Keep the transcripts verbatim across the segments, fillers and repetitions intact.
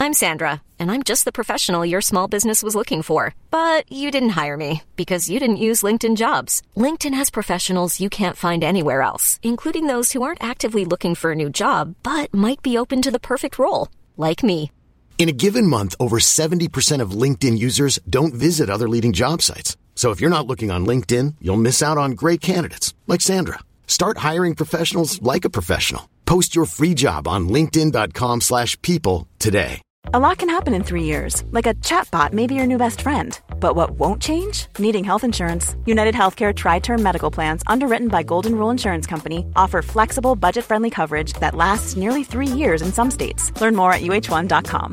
I'm Sandra, and I'm just the professional your small business was looking for. But you didn't hire me because you didn't use LinkedIn Jobs. LinkedIn has professionals you can't find anywhere else, including those who aren't actively looking for a new job, but might be open to the perfect role, like me. In a given month, over seventy percent of LinkedIn users don't visit other leading job sites. So if you're not looking on LinkedIn, you'll miss out on great candidates like Sandra. Start hiring professionals like a professional. Post your free job on linkedin.com slash people today. A lot can happen in three years, like a chatbot may be your new best friend. But what won't change? Needing health insurance. United Healthcare Tri-Term Medical Plans, underwritten by Golden Rule Insurance Company, offer flexible, budget-friendly coverage that lasts nearly three years in some states. Learn more at U H one dot com.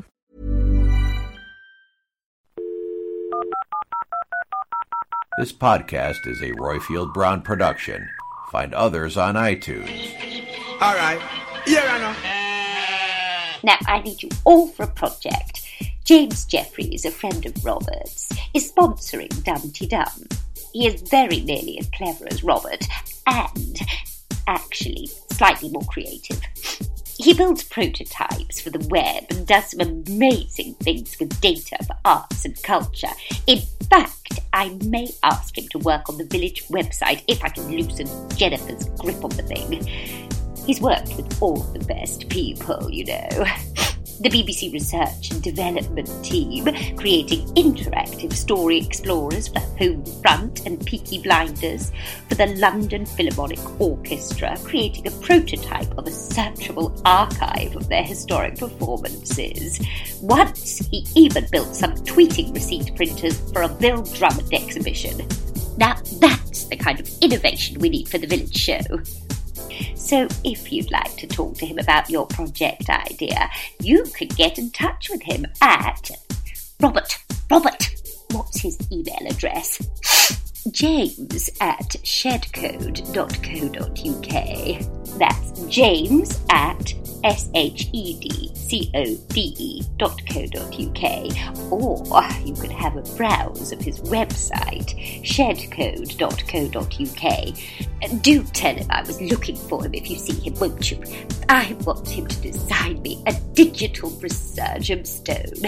This podcast is a Royfield Brown production. Find others on iTunes. All right. Here I know. Now, I need you all for a project. James Jeffries, a friend of Robert's, is sponsoring Dumpty Dum. He is very nearly as clever as Robert, and actually slightly more creative. He builds prototypes for the web and does some amazing things with data for arts and culture. In fact, I may ask him to work on the village website if I can loosen Jennifer's grip on the thing. He's worked with all the best people, you know. The B B C Research and Development team, creating interactive story explorers for Homefront and Peaky Blinders, for the London Philharmonic Orchestra, creating a prototype of a searchable archive of their historic performances. Once, he even built some tweeting receipt printers for a Bill Drummond exhibition. Now, that's the kind of innovation we need for the village show. So if you'd like to talk to him about your project idea, you could get in touch with him at Robert, Robert, what's his email address? James at shedcode dot co dot uk. That's James at S H E D C O D E dot co dot uk. Or you could have a browse of his website, shedcode dot co dot uk. Do tell him I was looking for him if you see him, won't you? I want him to design me a digital resurgam stone.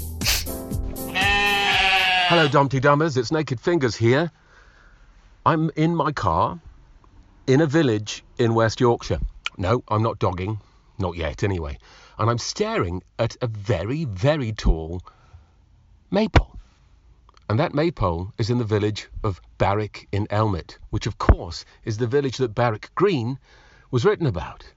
Hello, Dumpty Dummers. It's Naked Fingers here. I'm in my car in a village in West Yorkshire. No, I'm not dogging. Not yet, anyway. And I'm staring at a very, very tall maypole. And that maypole is in the village of Barwick in Elmet, which, of course, is the village that Barwick Green was written about.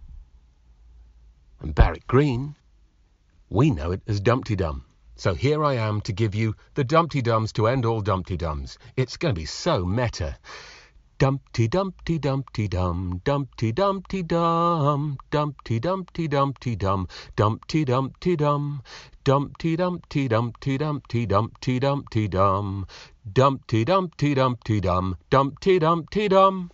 And Barwick Green, we know it as Dumpty Dum. So here I am to give you the Dumpty Dums to end all Dumpty Dums. It's going to be so meta. Dumpty Dumpty Dumpty Dum, Dumpty Dumpty Dum, Dumpty Dumpty Dumpty Dum, Dumpty Dumpty Dum, Dumpty Dumpty Dumpty Dumpty Dumpty Dumpty Dum, Dumpty Dumpty Dumpty Dum, Dumpty Dumpty Dum.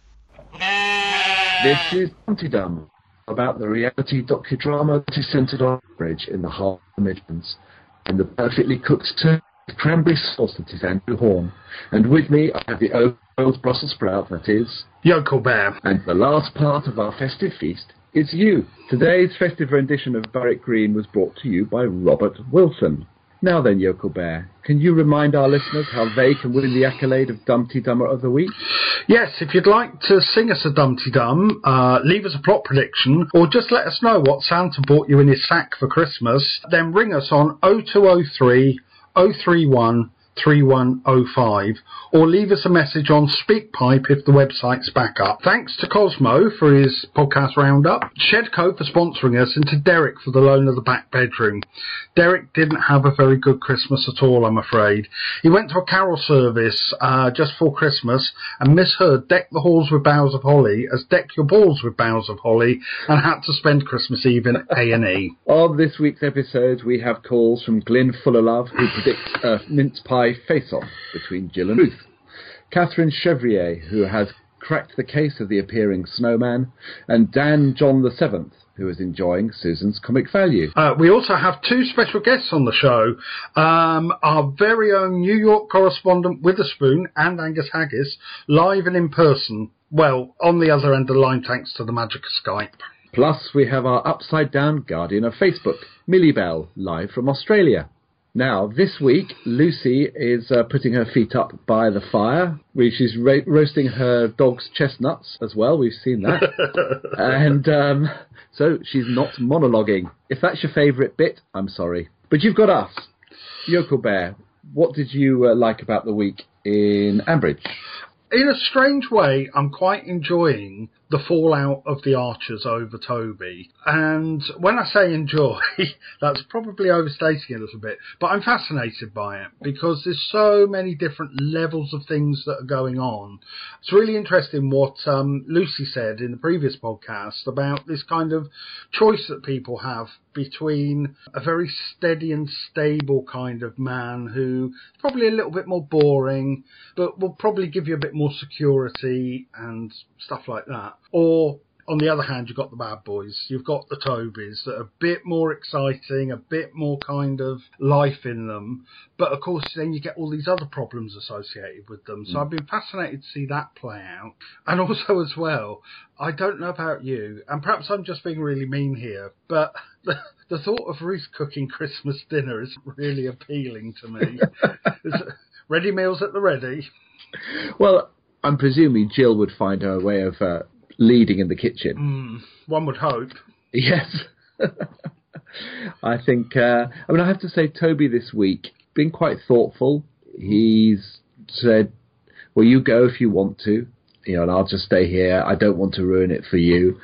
This is Dumpty Dum, about the reality docudrama that is centred on Bridge in the heart of the Midlands, and the perfectly cooked turkey with cranberry sauce that is Andrew Horn. And with me I have the old Brussels sprout that is Yokel Bear. And the last part of our festive feast is you. Today's festive rendition of Barwick Green was brought to you by Robert Wilson. Now then, Yokel Bear, can you remind our listeners how they can win the accolade of Dumpty Dummer of the Week? Yes, if you'd like to sing us a Dumpty Dum, uh, leave us a plot prediction, or just let us know what Santa bought you in his sack for Christmas, then ring us on oh two oh three, oh three one, three one oh five, or leave us a message on SpeakPipe if the website's back up. Thanks to Cosmo for his podcast roundup, Shedco for sponsoring us, and to Derek for the loan of the back bedroom. Derek didn't have a very good Christmas at all, I'm afraid. He went to a carol service uh, just before Christmas and misheard Deck the Halls with Boughs of Holly as Deck Your Balls with Boughs of Holly, and had to spend Christmas Eve in A and E. On this week's episode, we have calls from Glyn Fullerlove, who predicts a mince pie face-off between Jill and Ruth, Catherine Chevrier, who has cracked the case of the appearing snowman, and Dan John the Seventh, who is enjoying Susan's comic value. Uh, we also have two special guests on the show. Um, our very own New York correspondent Witherspoon and Angus Haggis, live and in person. Well, on the other end of the line, thanks to the magic of Skype. Plus, we have our upside-down guardian of Facebook, Millie Bell, live from Australia. Now, this week, Lucy is uh, putting her feet up by the fire. We, she's ro- roasting her dog's chestnuts as well. We've seen that. and um, so she's not monologuing. If that's your favourite bit, I'm sorry. But you've got us. Yoko Bear, what did you uh, like about the week in Ambridge? In a strange way, I'm quite enjoying the fallout of the Archers over Toby. And when I say enjoy, that's probably overstating it a little bit, but I'm fascinated by it because there's so many different levels of things that are going on. It's really interesting what um, Lucy said in the previous podcast about this kind of choice that people have between a very steady and stable kind of man who is probably a little bit more boring, but will probably give you a bit more security and stuff like that. Or, on the other hand, you've got the bad boys. You've got the Tobys that are a bit more exciting, a bit more kind of life in them. But, of course, then you get all these other problems associated with them. So mm. I've been fascinated to see that play out. And also, as well, I don't know about you, and perhaps I'm just being really mean here, but the, the thought of Ruth cooking Christmas dinner is really appealing to me. Ready meals at the ready. Well, I'm presuming Jill would find her way of uh, leading in the kitchen. Mm, one would hope. Yes. I think, uh, I mean, I have to say, Toby this week, been quite thoughtful. He's said, well, you go if you want to, you know, and I'll just stay here. I don't want to ruin it for you.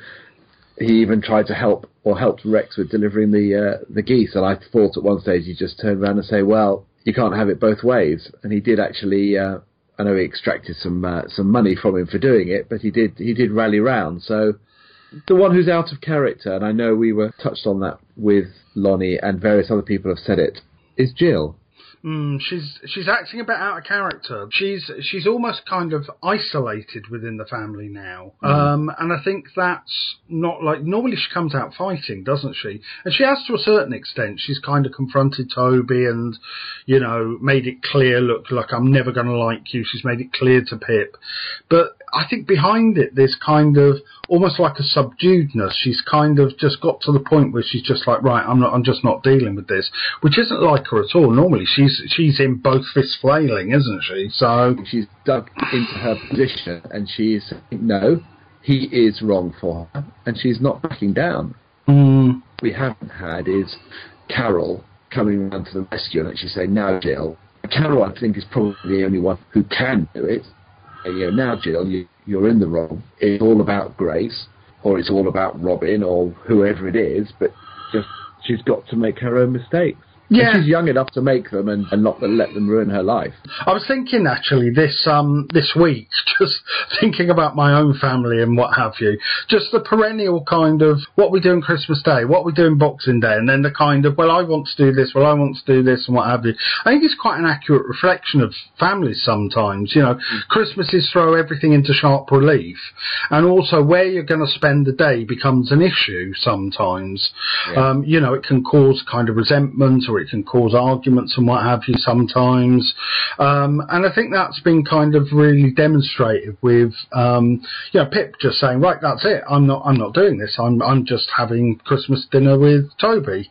He even tried to help, or helped Rex with delivering the uh, the geese. And I thought at one stage he just turned around and say, well, you can't have it both ways. And he did actually... Uh, I know he extracted some uh, some money from him for doing it, but he did he did rally round. So the one who's out of character, and I know we were touched on that with Lonnie and various other people have said it, is Jill. Mm, she's she's acting a bit out of character. She's she's almost kind of isolated within the family now, mm. um, and I think that's not like normally she comes out fighting, doesn't she? And she has to a certain extent. She's kind of confronted Toby and, you know, made it clear. Look, look, I'm never going to like you. She's made it clear to Pip, but I think behind it there's kind of almost like a subduedness. She's kind of just got to the point where she's just like, right, I'm not, I'm just not dealing with this, which isn't like her at all. Normally she's she's in both fists flailing, isn't she? So she's dug into her position and she's saying, no, he is wrong for her, and she's not backing down. Mm. What we haven't had is Carol coming around to the rescue and actually saying, now, Jill. Carol, I think, is probably the only one who can do it. You know, now, Jill, you, you're in the wrong. It's all about Grace, or it's all about Robin, or whoever it is, but just she's got to make her own mistakes. Yeah. And she's young enough to make them and, and not let them ruin her life. I was thinking, actually, this um this week, just thinking about my own family and what have you, just the perennial kind of, what we do on Christmas Day, what we do on Boxing Day, and then the kind of, well, I want to do this, well, I want to do this, and what have you. I think it's quite an accurate reflection of families sometimes. You know, mm. Christmases throw everything into sharp relief, and also where you're going to spend the day becomes an issue sometimes. Yeah. Um, you know, it can cause kind of resentment, or it can cause arguments and what have you sometimes. Um, and I think that's been kind of really demonstrated with, um, you know, Pip just saying, right, that's it. I'm not, I'm not doing this. I'm, I'm just having Christmas dinner with Toby.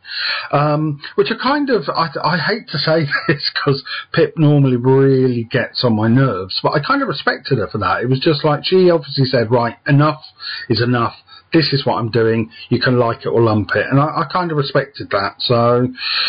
Um, which are kind of, I, I hate to say this because Pip normally really gets on my nerves, but I kind of respected her for that. It was just like, she obviously said, right, enough is enough. This is what I'm doing. You can like it or lump it. And I, I kind of respected that. So,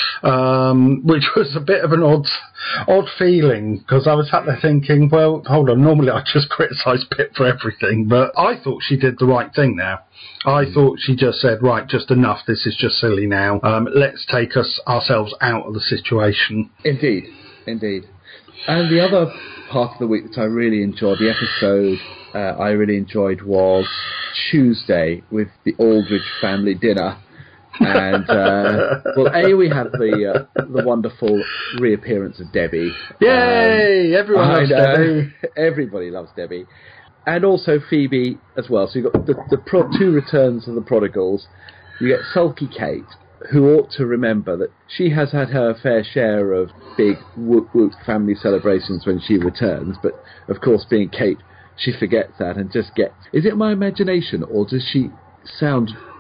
um, which was a bit of an odd, odd feeling, because I was sat there thinking, well, hold on, normally I just criticise Pip for everything, but I thought she did the right thing there. I mm. thought she just said, right, just enough. This is just silly now. Um, let's take us ourselves out of the situation. Indeed. Indeed. And the other part of the week that I really enjoyed, the episode uh, I really enjoyed was Tuesday with the Aldridge family dinner. And, uh, well, A, we had the uh, the wonderful reappearance of Debbie. Yay! Um, Everyone loves Debbie. Everybody loves Debbie. And also Phoebe as well. So you've got the, the pro- two returns of the prodigals. You get sulky Kate, who ought to remember that she has had her fair share of big whoop-whoop family celebrations when she returns, but of course, being Kate, she forgets that and just gets... Is it my imagination, or does she sound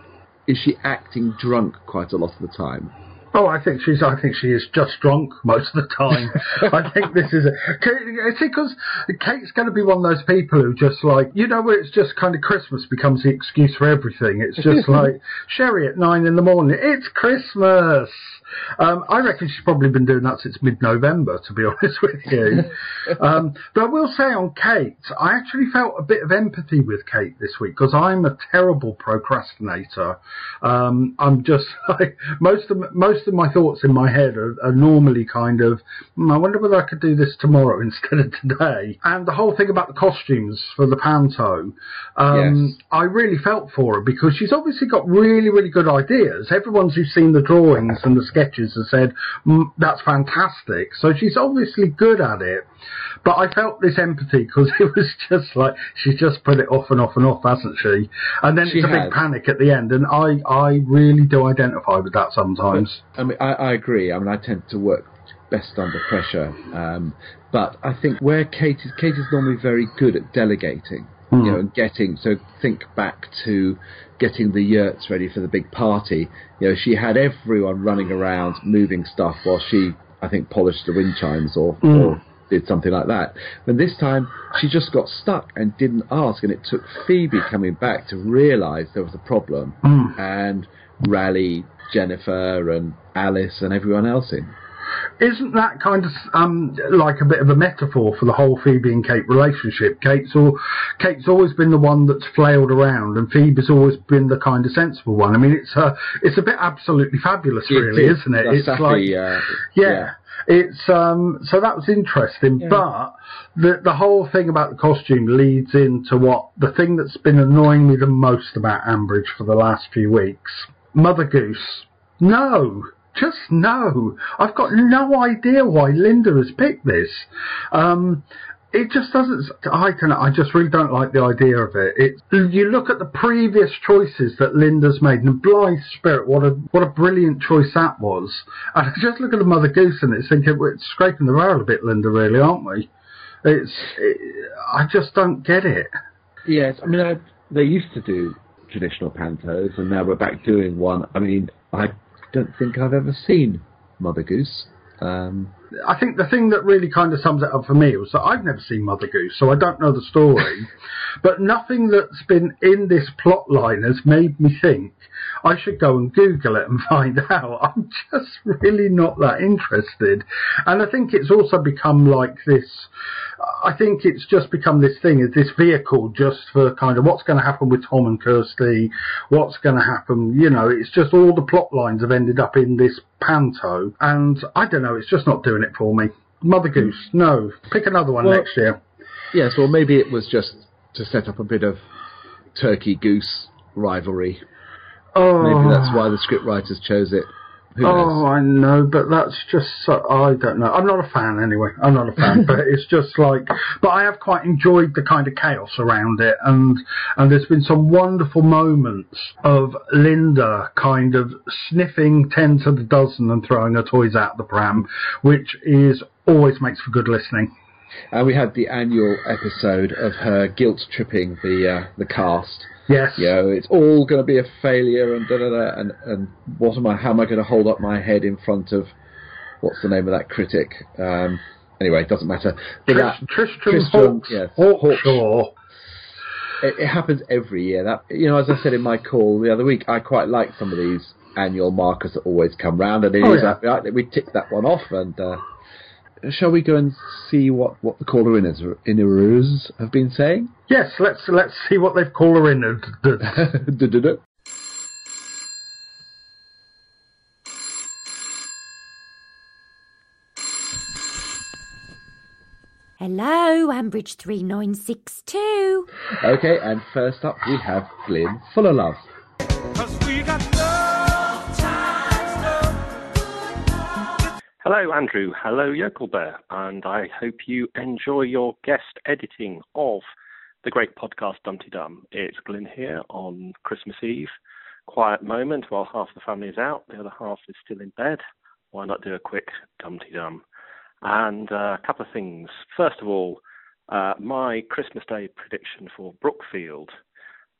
is she acting drunk quite a lot of the time? Oh, I think she's. I think she is just drunk most of the time. I think this is. A, see, because Kate's going to be one of those people who just like, you know, where it's just kind of Christmas becomes the excuse for everything. It's just like sherry at nine in the morning. It's Christmas. Um, I reckon she's probably been doing that since mid-November, to be honest with you. um, but I will say on Kate, I actually felt a bit of empathy with Kate this week because I'm a terrible procrastinator. Um, I'm just like most of most of my thoughts in my head are, are normally kind of, hmm, I wonder whether I could do this tomorrow instead of today. And the whole thing about the costumes for the panto, um, yes. I really felt for her because she's obviously got really, really good ideas. Everyone who's seen the drawings and the sketches and said, mm, that's fantastic. So she's obviously good at it. But I felt this empathy because it was just like, she's just put it off and off and off, hasn't she? And then she it's a has. big panic at the end. And I, I really do identify with that sometimes. But, I mean, I, I agree. I mean, I tend to work best under pressure. Um, but I think where Kate is, Kate is normally very good at delegating. Mm. You know, and getting, so think back to getting the yurts ready for the big party. You know, she had everyone running around moving stuff while she, I think, polished the wind chimes or, mm. or did something like that. But this time, she just got stuck and didn't ask, and it took Phoebe coming back to realise there was a problem mm. and rally Jennifer and Alice and everyone else in. Isn't that kind of um, like a bit of a metaphor for the whole Phoebe and Kate relationship? Kate's, all, Kate's always been the one that's flailed around, and Phoebe's always been the kind of sensible one. I mean, it's a, it's a bit absolutely fabulous, it really, is. isn't it? That's it's exactly, like, uh, yeah. yeah. It's um, so that was interesting, yeah. but the the whole thing about the costume leads into what the thing that's been annoying me the most about Ambridge for the last few weeks: Mother Goose. No. Just no. I've got no idea why Linda has picked this. Um, it just doesn't. I don't know. I just really don't like the idea of it. It. You look at the previous choices that Linda's made, and Blythe Spirit, what a what a brilliant choice that was. And I just look at the Mother Goose and it's thinking we're scraping the barrel a bit, Linda. Really, aren't we? It's. It, I just don't get it. Yes, I mean I, they used to do traditional pantos, and now we're back doing one. I mean I. don't think I've ever seen Mother Goose. Um, I think the thing that really kind of sums it up for me was that I've never seen Mother Goose, so I don't know the story. But nothing that's been in this plot line has made me think I should go and Google it and find out. I'm just really not that interested. And I think it's also become like this, I think it's just become this thing, this vehicle just for kind of what's going to happen with Tom and Kirsty, what's going to happen, you know, it's just all the plot lines have ended up in this panto. And I don't know, it's just not doing it for me. Mother Goose, no. Pick another one well, next year. Yes, well, maybe it was just to set up a bit of turkey-goose rivalry. Oh. Maybe that's why the scriptwriters chose it. Who oh, knows? I know, but that's just so, I don't know. I'm not a fan anyway. I'm not a fan, but it's just like, but I have quite enjoyed the kind of chaos around it, and and there's been some wonderful moments of Linda kind of sniffing ten to the dozen and throwing her toys out the pram, which is always makes for good listening. And we had the annual episode of her guilt tripping the uh, the cast. Yes. You know, it's all going to be a failure, and da da da. And and what am I? How am I going to hold up my head in front of what's the name of that critic? Um, anyway, it doesn't matter. Trish, that, Tristram Hawks, yes, Hawkshaw. It, it happens every year. That you know, as I said in my call the other week, I quite like some of these annual markers that always come round, and it oh, is yeah. that, right, we tick that one off. And uh, shall we go and see what, what the caller inners have been saying? Yes, let's let's see what they've caller innered. Hello, Ambridge three nine six two. Okay, and first up we have Glyn Full of Love. 'Cause we got love, time, love. Hello, Andrew. Hello, Yokel Bear. And I hope you enjoy your guest editing of the great podcast Dumpty Dum. It's Glyn here on Christmas Eve. Quiet moment while half the family is out, the other half is still in bed. Why not do a quick Dumpty Dum? And uh, a couple of things. First of all, uh, my Christmas Day prediction for Brookfield.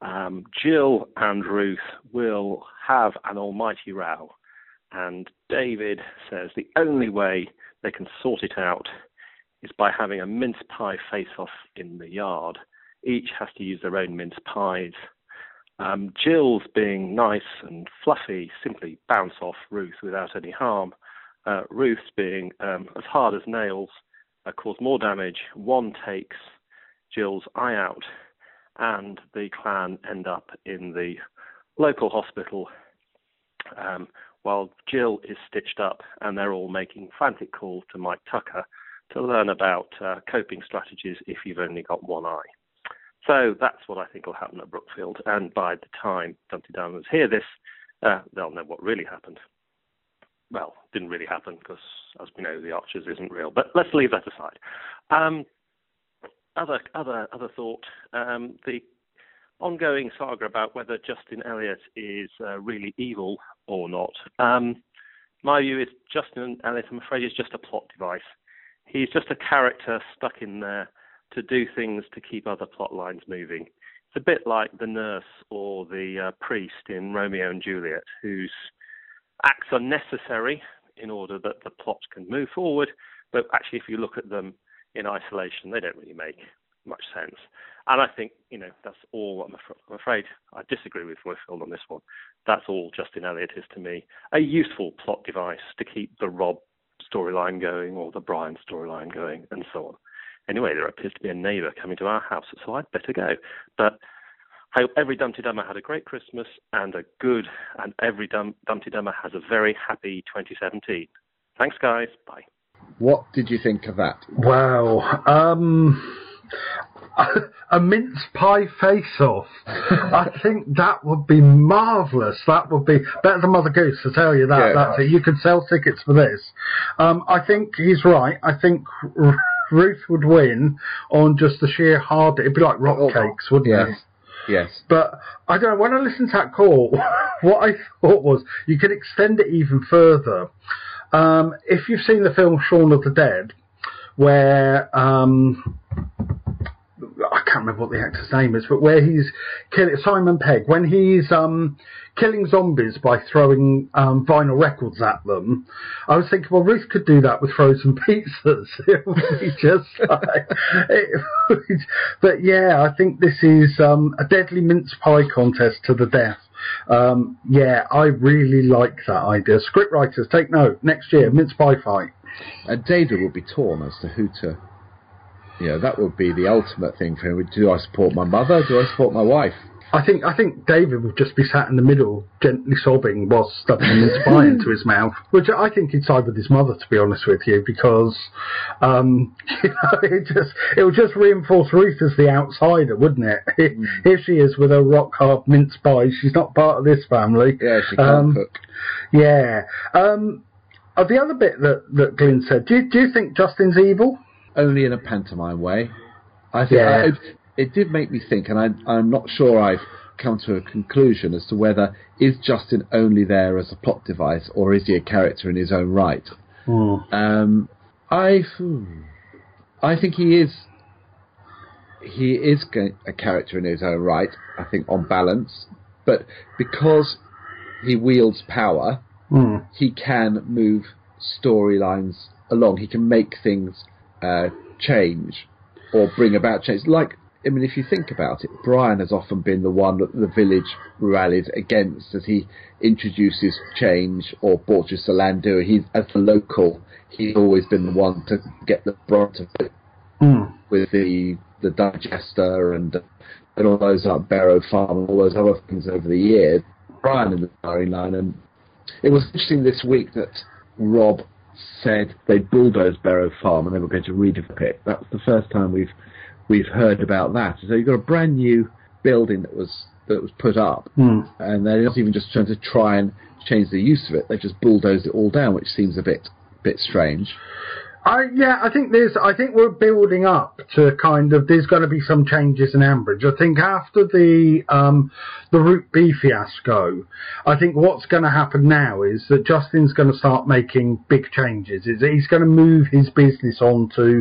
Um, Jill and Ruth will have an almighty row, and David says the only way they can sort it out is by having a mince pie face-off in the yard. Each has to use their own mince pies. Um, Jill's being nice and fluffy, simply bounce off Ruth without any harm. Uh, Ruth's being um, as hard as nails, uh, cause more damage. One takes Jill's eye out, and the clan end up in the local hospital um, while Jill is stitched up, and they're all making frantic calls to Mike Tucker to learn about uh, coping strategies if you've only got one eye. So that's what I think will happen at Brookfield, and by the time Dumpty Dummers hear this, uh, they'll know what really happened. Well, didn't really happen because, as we know, the Archers isn't real, but let's leave that aside. Um, other, other, other thought, um, the ongoing saga about whether Justin Elliott is uh, really evil or not. Um, my view is Justin Elliott, I'm afraid, is just a plot device. He's just a character stuck in there to do things to keep other plot lines moving. It's a bit like the nurse or the uh, priest in Romeo and Juliet, whose acts are necessary in order that the plot can move forward, but actually if you look at them in isolation, they don't really make much sense. And I think, you know, that's all, I'm, af- I'm afraid, I disagree with Roifield on this one. That's all Justin Elliott is to me. A useful plot device to keep the Rob storyline going or the Brian storyline going and so on. Anyway, there appears to be a neighbour coming to our house, so I'd better go. But I hope every Dumpty Dummer had a great Christmas and a good, and every Dum- Dumpty Dummer has a very happy twenty seventeen. Thanks, guys. Bye. What did you think of that? Wow. Um, a mince pie face-off. I think that would be marvellous. That would be better than Mother Goose, I tell you that. Yeah. That's it. You could sell tickets for this. Um, I think he's right. I think R- Ruth would win on just the sheer hard... It'd be like rock Oh, cakes, wouldn't yes. it? Yes. But I don't know, when I listened to that call, what I thought was you could extend it even further. Um, if you've seen the film Shaun of the Dead, where um, I can't remember what the actor's name is, but where he's killing Simon Pegg, when he's um, killing zombies by throwing um, vinyl records at them, I was thinking, well, Ruth could do that with frozen pizzas. It would be just like, it would, but yeah, I think this is um, a deadly mince pie contest to the death. Um, yeah, I really like that idea. Scriptwriters, take note. Next year, mince pie fight. And David will be torn as to who to... You know, that would be the ultimate thing for him. Do I support my mother? Do I support my wife? I think I think David would just be sat in the middle, gently sobbing whilst stuffing a mince pie into his mouth. Which I think he'd side with his mother, to be honest with you, because um, you know, it just it would just reinforce Ruth as the outsider, wouldn't it? Mm. Here she is with her rock hard mince pie. She's not part of this family. Yeah, she can't um, cook. Yeah. Um, uh, the other bit that that Glyn said. Do you, do you think Justin's evil? Only in a pantomime way. I think Yeah. I, it, it did make me think, and I, I'm not sure I've come to a conclusion as to whether is Justin only there as a plot device or is he a character in his own right. Mm. Um, I, I think he is. He is a character in his own right. I think on balance, but because he wields power, Mm. he can move storylines along. He can make things uh, change or bring about change. Like, I mean, if you think about it, Brian has often been the one that the village rallies against as he introduces change or Borges Salandu. He's, as the local, he's always been the one to get the brunt of it Mm. with the the digester and and all those like Barrow Farm and all those other things over the years. Brian in the firing line, and it was interesting this week that Rob said they bulldozed Barrow Farm and they were going to redevelop it. That was the first time we've we've heard about that. So you've got a brand new building that was that was put up, Mm. and they're not even just trying to try and change the use of it. They just bulldozed it all down, which seems a bit bit strange. I, yeah, I think there's. I think we're building up to kind of. There's going to be some changes in Ambridge. I think after the um, the Route B fiasco, I think what's going to happen now is that Justin's going to start making big changes. Is he's going to move his business onto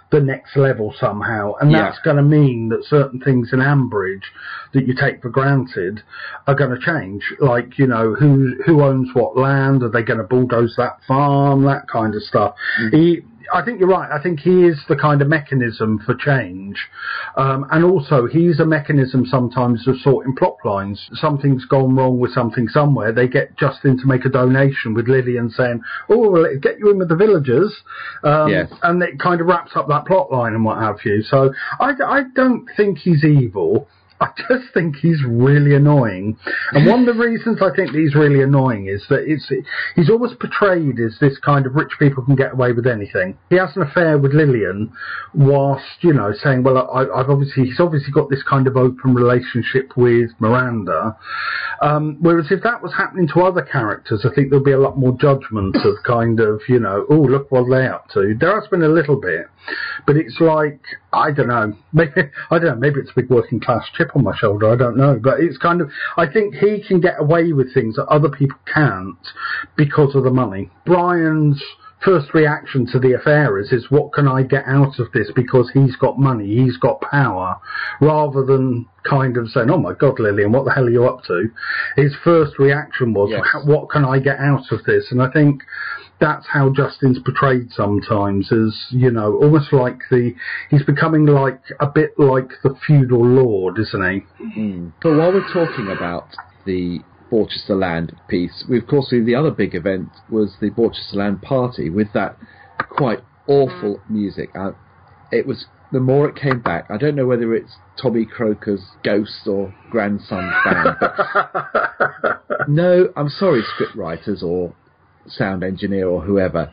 the next level somehow, and Yeah. that's going to mean that certain things in Ambridge that you take for granted are going to change. Like, you know, who who owns what land? Are they going to bulldoze that farm? That kind of stuff. Mm. He, I think you're right. I think he is the kind of mechanism for change. Um, and also, he's a mechanism sometimes of sorting plot lines. Something's gone wrong with something somewhere. They get Justin to make a donation with Lillian saying, oh, well, it'll get you in with the villagers. Um, yes. And it kind of wraps up that plot line and what have you. So I, I don't think he's evil. I just think he's really annoying. And one of the reasons I think that he's really annoying is that it's he's always portrayed as this kind of rich people can get away with anything. He has an affair with Lillian whilst, you know, saying, well, I, I've obviously, he's obviously got this kind of open relationship with Miranda. Um, whereas if that was happening to other characters, I think there'd be a lot more judgment of kind of, you know, oh, look what they're up to. There has been a little bit, but it's like, I don't know, maybe, I don't know, maybe it's a big working class chip on my shoulder, I don't know, but it's kind of, I think he can get away with things that other people can't because of the money. Brian's first reaction to the affair is, is what can I get out of this because he's got money, he's got power, rather than kind of saying, oh my God, Lillian, what the hell are you up to? His first reaction was, yes. what can I get out of this? And I think that's how Justin's portrayed sometimes, as, you know, almost like the, he's becoming like, a bit like the feudal lord, isn't he? Mm. But while we're talking about the Borchester Land piece, we of course see the other big event was the Borchester Land party with that quite awful music. Uh, it was, the more it came back, I don't know whether it's Tommy Croker's ghost or grandson's band, but no, I'm sorry, script writers or sound engineer or whoever,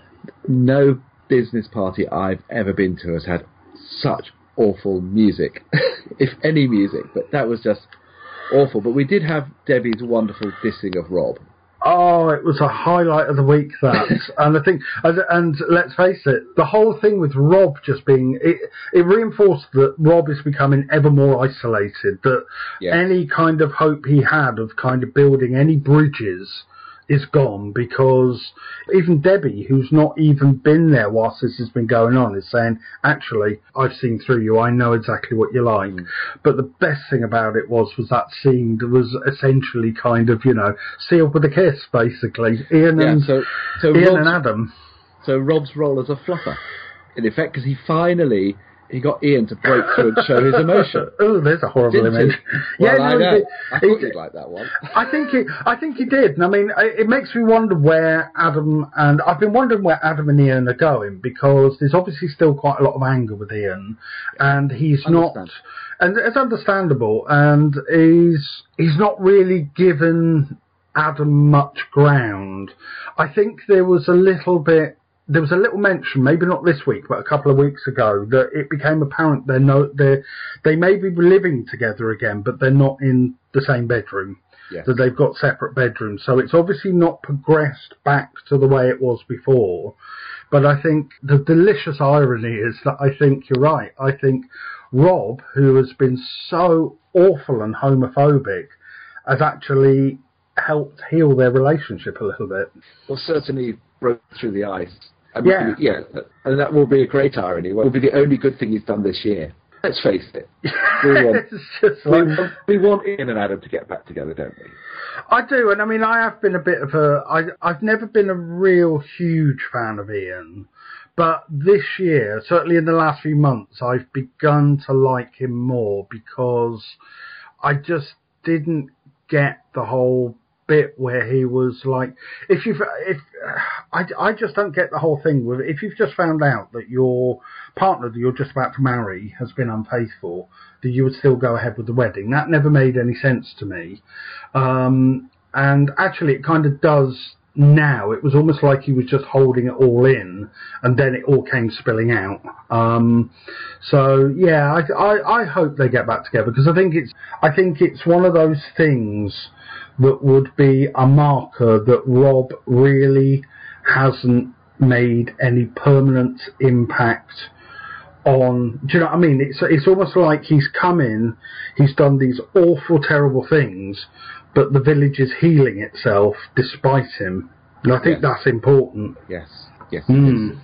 no business party I've ever been to has had such awful music, if any music, but that was just awful. But we did have Debbie's wonderful dissing of Rob. Oh, it was a highlight of the week, that. And I think, and let's face it, the whole thing with Rob just being, it, it reinforced that Rob is becoming ever more isolated, that yes. any kind of hope he had of kind of building any bridges is gone, because even Debbie, who's not even been there whilst this has been going on, is saying, actually, I've seen through you, I know exactly what you're like. Mm. But the best thing about it was was that scene that was essentially kind of, you know, sealed with a kiss, basically. Ian, yeah, and, so, so Ian Rob's, and Adam. So Rob's role as a fluffer, in effect, because he finally... he got Ian to break through and show his emotion. Oh, there's a horrible Didn't image. He? Well, yeah, I no, know. It, I thought it, he'd like that one. I think he, I think he did. And I mean, it makes me wonder where Adam and I've been wondering where Adam and Ian are going, because there's obviously still quite a lot of anger with Ian, and he's not, and it's understandable, and he's he's not really given Adam much ground. I think there was a little bit. There was a little mention, maybe not this week, but a couple of weeks ago, that it became apparent they're no, they're, they may be living together again, but they're not in the same bedroom. Yes. That they've got separate bedrooms. So it's obviously not progressed back to the way it was before. But I think the delicious irony is that I think you're right. I think Rob, who has been so awful and homophobic, has actually helped heal their relationship a little bit. Well, certainly broke through the ice. I mean, yeah. yeah, and that will be a great irony. It will be the only good thing he's done this year. Let's face it. We want, just we, like, want, we want Ian and Adam to get back together, don't we? I do, and I mean, I have been a bit of a... I, I've never been a real huge fan of Ian, but this year, certainly in the last few months, I've begun to like him more, because I just didn't get the whole bit where he was like, if you've, if I, I just don't get the whole thing with, if you've just found out that your partner that you're just about to marry has been unfaithful, that you would still go ahead with the wedding. That never made any sense to me. Um, and actually it kind of does now. It was almost like he was just holding it all in, and then it all came spilling out. Um, so yeah, I, I, I hope they get back together, because I think it's, I think it's one of those things that would be a marker that Rob really hasn't made any permanent impact on, do you know what I mean? It's it's almost like he's come in, he's done these awful, terrible things, but the village is healing itself despite him. And I think yes. that's important. Yes, yes. Mm. yes.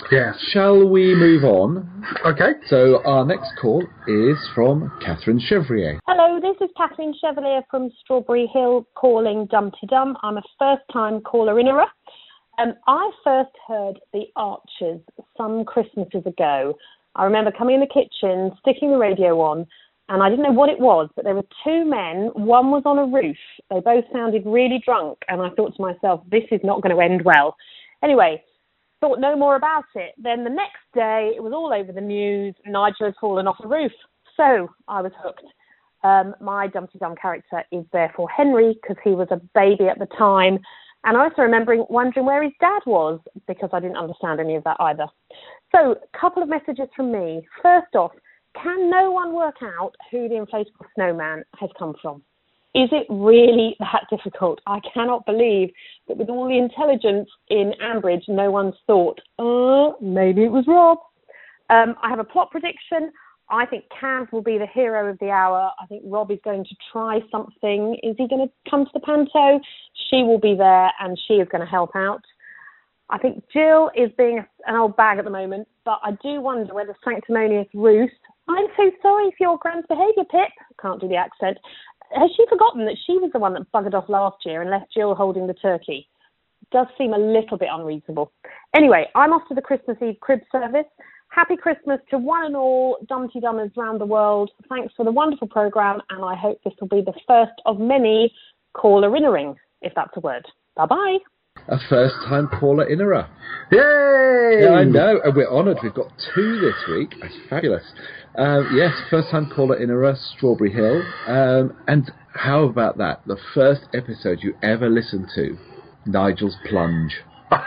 Yes. Shall we move on? Okay. So our next call is from Catherine Chevrier. Hello, this is Kathleen Chevalier from Strawberry Hill calling Dumpty Dum. I'm a first-time caller-innerer. Um, I first heard the Archers some Christmases ago. I remember coming in the kitchen, sticking the radio on, and I didn't know what it was, but there were two men. One was on a roof. They both sounded really drunk, and I thought to myself, this is not going to end well. Anyway, thought no more about it. Then the next day, it was all over the news. Nigel had fallen off the roof. So I was hooked. Um, my Dumpty Dum character is therefore Henry, because he was a baby at the time. And I also remembering wondering where his dad was, because I didn't understand any of that either. So a couple of messages from me. First off, can no one work out who the inflatable snowman has come from? Is it really that difficult? I cannot believe that with all the intelligence in Ambridge, no one's thought, oh, maybe it was Rob. Um, I have a plot prediction. I think Caz will be the hero of the hour. I think Rob is going to try something. Is he going to come to the panto? She will be there and she is going to help out. I think Jill is being an old bag at the moment, but I do wonder whether Sanctimonious Ruth, I'm so sorry for your grand behaviour, Pip. Can't do the accent. Has she forgotten that she was the one that buggered off last year and left Jill holding the turkey? Does seem a little bit unreasonable. Anyway, I'm off to the Christmas Eve crib service. Happy Christmas to one and all Dumpty Dummers round the world. Thanks for the wonderful programme, and I hope this will be the first of many caller-innering, if that's a word. Bye-bye. A first-time caller-innerer. Yay! Yeah, I know, and we're honoured. We've got two this week. That's fabulous. Um, yes, first-time caller-innerer, Strawberry Hill. Um, and how about that? The first episode you ever listened to, Nigel's Plunge.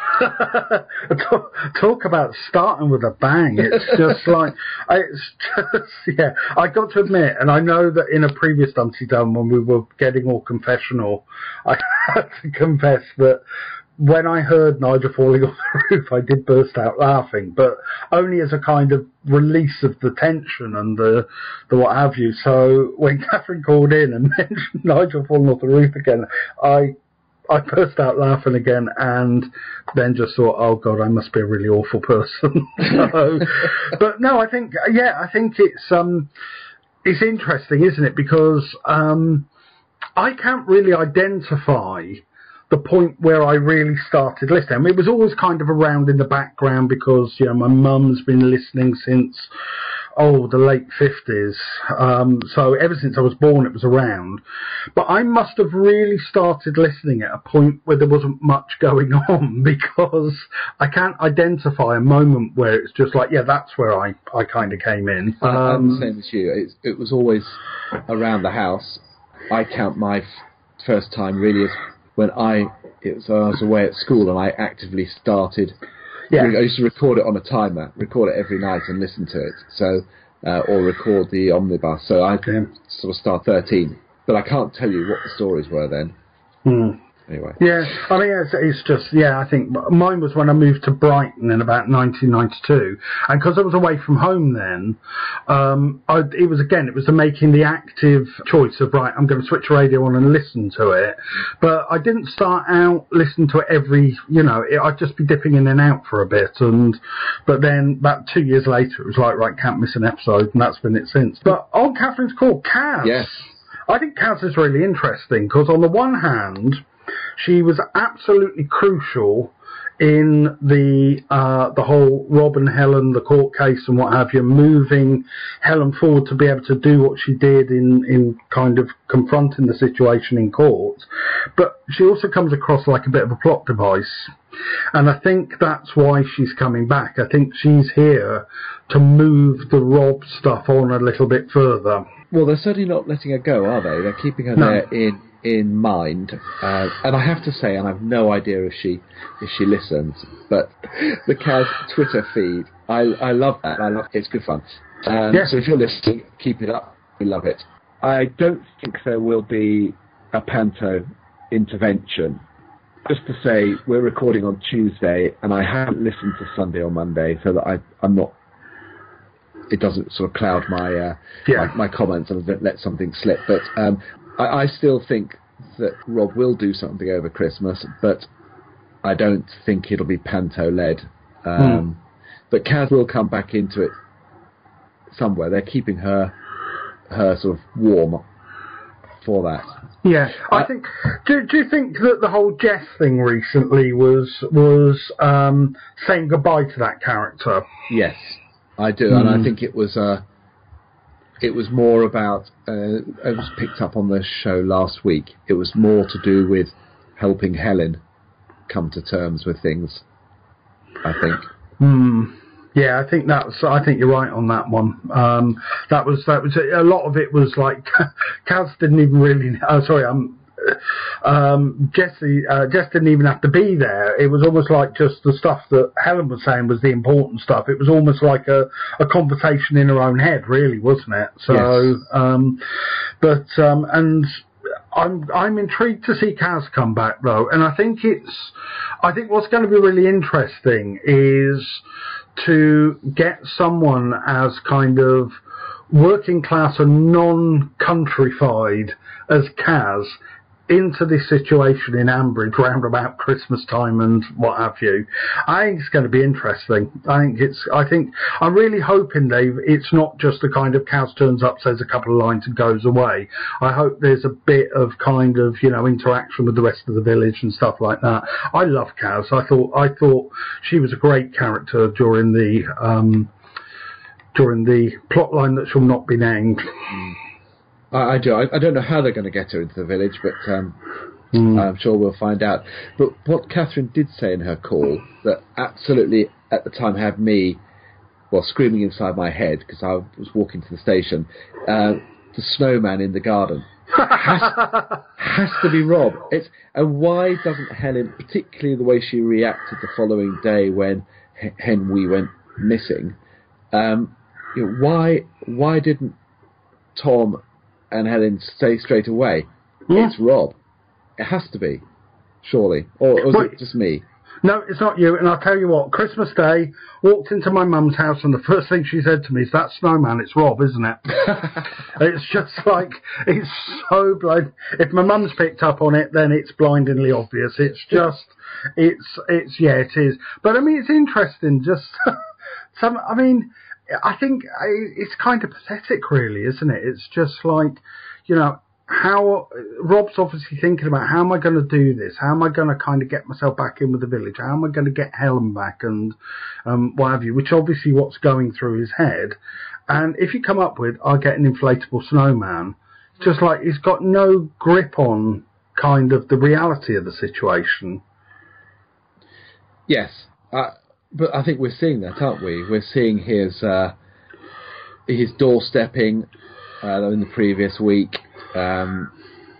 talk, talk about starting with a bang. It's just like, it's just, yeah, I got to admit, and I know that in a previous Dumpty Dum, when we were getting all confessional, I had to confess that when I heard Nigel falling off the roof, I did burst out laughing, but only as a kind of release of the tension and the, the what have you. So when Catherine called in and mentioned Nigel falling off the roof again, I I burst out laughing again, and then just thought, oh God, I must be a really awful person. so, but no, I think, yeah, I think it's um, it's interesting, isn't it? Because um, I can't really identify the point where I really started listening. I mean, it was always kind of around in the background because, you know, my mum's been listening since, oh, the late fifties. Um, so ever since I was born, it was around. But I must have really started listening at a point where there wasn't much going on, because I can't identify a moment where it's just like, yeah, that's where I, I kind of came in. Um, I'm the same as you. It, it was always around the house. I count my f- first time really as when I, it was, I was away at school and I actively started. Yeah. I used to record it on a timer, record it every night and listen to it. So, uh, or record the omnibus. So I okay. sort of start thirteen, but I can't tell you what the stories were then. Hmm. Anyway. Yeah, I mean, it's, it's just, yeah, I think mine was when I moved to Brighton in about nineteen ninety-two. And because I was away from home then, um, I, it was, again, it was the making the active choice of, right, I'm going to switch the radio on and listen to it. But I didn't start out listening to it every, you know, it, I'd just be dipping in and out for a bit. And, but then about two years later, it was like, right, can't miss an episode. And that's been it since. But on Catherine's call, Caz. Yes. I think Caz is really interesting because on the one hand, she was absolutely crucial in the uh, the whole Rob and Helen, the court case and what have you, moving Helen forward to be able to do what she did in, in kind of confronting the situation in court. But she also comes across like a bit of a plot device. And I think that's why she's coming back. I think she's here to move the Rob stuff on a little bit further. Well, they're certainly not letting her go, are they? They're keeping her no. there in in mind, uh, and I have to say, and I've no idea if she if she listens, but the Caz Twitter feed, I I love that. I love it. It's good fun. Um, yeah. So if you're listening, keep it up. We love it. I don't think there will be a panto intervention. Just to say, we're recording on Tuesday, and I haven't listened to Sunday or Monday, so that I I'm not. It doesn't sort of cloud my uh, yeah. my, my comments and let something slip, but. Um, I, I still think that Rob will do something over Christmas, but I don't think it'll be panto-led. Um, but Kaz will come back into it somewhere. They're keeping her her sort of warm for that. Yeah, I think. Do, do you think that the whole Jess thing recently was was um, saying goodbye to that character? Yes, I do, Mm. and I think it was uh, it was more about. Uh, it was picked up on the show last week. It was more to do with helping Helen come to terms with things, I think. Hmm. Yeah, I think that's. I think you're right on that one. Um, that was that was a lot of it was like Kaz didn't even really. Oh, sorry, um, um, Jesse. Uh, Jess didn't even have to be there. It was almost like just the stuff that Helen was saying was the important stuff. It was almost like a, a conversation in her own head, really, wasn't it? So, Yes. um, but um, and. I'm I'm intrigued to see Kaz come back though, and I think it's I think what's going to be really interesting is to get someone as kind of working class and non-countrified as Kaz into this situation in Ambridge round about Christmas time and what have you. I think it's going to be interesting. I think it's, I think, I'm really hoping, Dave, it's not just a kind of Kaz turns up, says a couple of lines and goes away. I hope there's a bit of kind of, you know, interaction with the rest of the village and stuff like that. I love Kaz. I thought, I thought she was a great character during the, um, during the plot line that shall not be named. Mm. I, I do. I, I don't know how they're going to get her into the village, but um, mm. I'm sure we'll find out. But what Catherine did say in her call that absolutely at the time had me, well, screaming inside my head because I was walking to the station, uh, the snowman in the garden has, has to be Rob. It's, and why doesn't Helen, particularly the way she reacted the following day when H- Henry went missing, um, you know, why why didn't Tom and Helen say straight away, yeah. it's Rob? It has to be, surely. Or, or is well, it just me? No, it's not you. And I'll tell you what, Christmas Day, walked into my mum's house and the first thing she said to me is, that snowman, it's Rob, isn't it? It's just like, it's so blind. If my mum's picked up on it, then it's blindingly obvious. It's just, it's, it's, yeah, it is. But I mean, it's interesting, just, some, I mean, I think it's kind of pathetic, really, isn't it? It's just like, you know, how Rob's obviously thinking about, how am I going to do this? How am I going to kind of get myself back in with the village? How am I going to get Helen back and um, what have you? Which obviously what's going through his head. And if you come up with, I'll get an inflatable snowman, it's just like he's got no grip on kind of the reality of the situation. Yes, uh, but I think we're seeing that, aren't we? We're seeing his uh, his doorstepping uh, in the previous week. Um,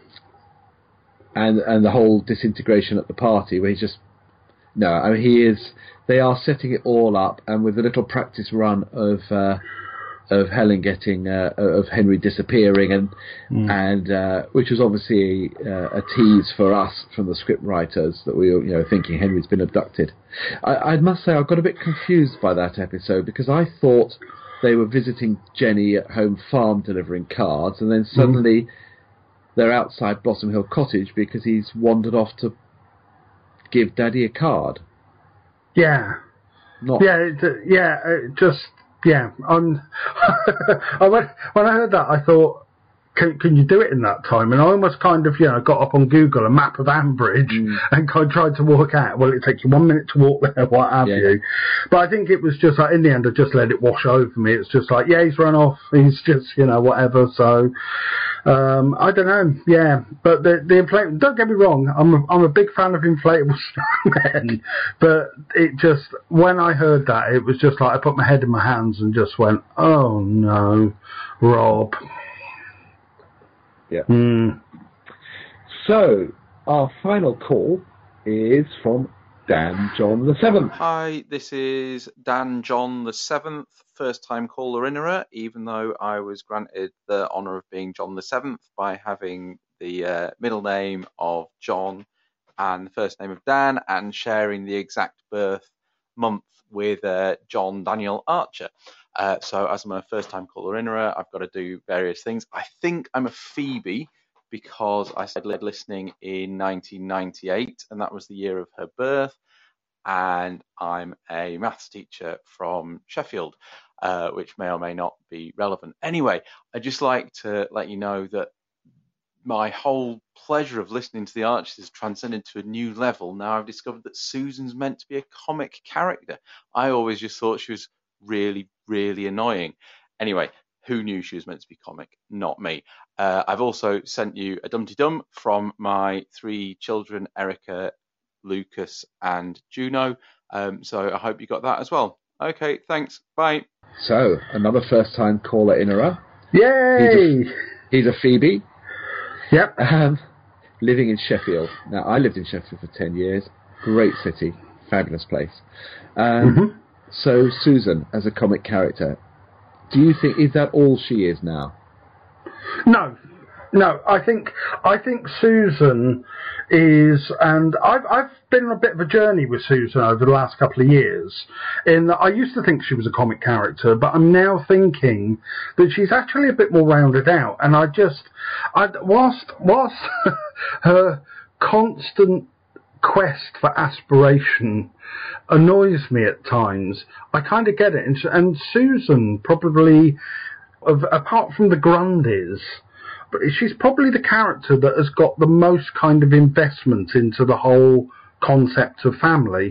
and and the whole disintegration at the party where he's just no I mean he is they are setting it all up, and with a little practice run of uh, of Helen getting uh, of Henry disappearing and mm. and uh, which was obviously uh, a tease for us from the script writers that we were, you know, thinking Henry's been abducted. I, I must say I got a bit confused by that episode because I thought they were visiting Jenny at home farm delivering cards, and then suddenly mm. they're outside Blossom Hill Cottage because he's wandered off to give Daddy a card. Yeah. Not. Yeah, it, yeah, it just, yeah. I'm, I went, when I heard that, I thought, Can, can you do it in that time? And I almost kind of, you know, got up on Google a map of Ambridge mm. and kind of tried to work out, well, it takes you one minute to walk there, what have yeah. you. But I think it was just like, in the end, I just let it wash over me. It's just like, yeah, he's run off. He's just, you know, whatever. So, um, I don't know. Yeah. But the, the inflatable, don't get me wrong, I'm a, I'm a big fan of inflatable snowmen. But it just, when I heard that, it was just like, I put my head in my hands and just went, oh no, Rob. Yeah. Mm. So, our final call is from Dan John the Seventh. Hi, this is Dan John the Seventh, first time caller in era, even though I was granted the honour of being John the Seventh by having the uh, middle name of John and the first name of Dan and sharing the exact birth month with uh, John Daniel Archer. Uh, so as I'm a first-time caller in era, I've got to do various things. I think I'm a Phoebe because I started listening in nineteen ninety-eight, and that was the year of her birth. and I'm a maths teacher from Sheffield, uh, which may or may not be relevant. Anyway, I'd just like to let you know that my whole pleasure of listening to the Archers has transcended to a new level. Now I've discovered that Susan's meant to be a comic character. I always just thought she was really, really annoying. Anyway, who knew she was meant to be comic? Not me. Uh, I've also sent you a Dumpty Dum from my three children, Erica, Lucas and Juno. Um, so I hope you got that as well. Okay, thanks. Bye. So, another first-time caller in a row. Yay! He's a, he's a Phoebe. Yep. Um, living in Sheffield. Now, I lived in Sheffield for ten years. Great city. Fabulous place. Um, mm-hmm. So, Susan, as a comic character, do you think, is that all she is now? No. No, I think I think Susan is, and I've I've been on a bit of a journey with Susan over the last couple of years. In that I used to think she was a comic character, but I'm now thinking that she's actually a bit more rounded out. And I just, I whilst whilst her constant quest for aspiration annoys me at times, I kind of get it. And, and Susan probably, of, apart from the Grundys, but she's probably the character that has got the most kind of investment into the whole concept of family.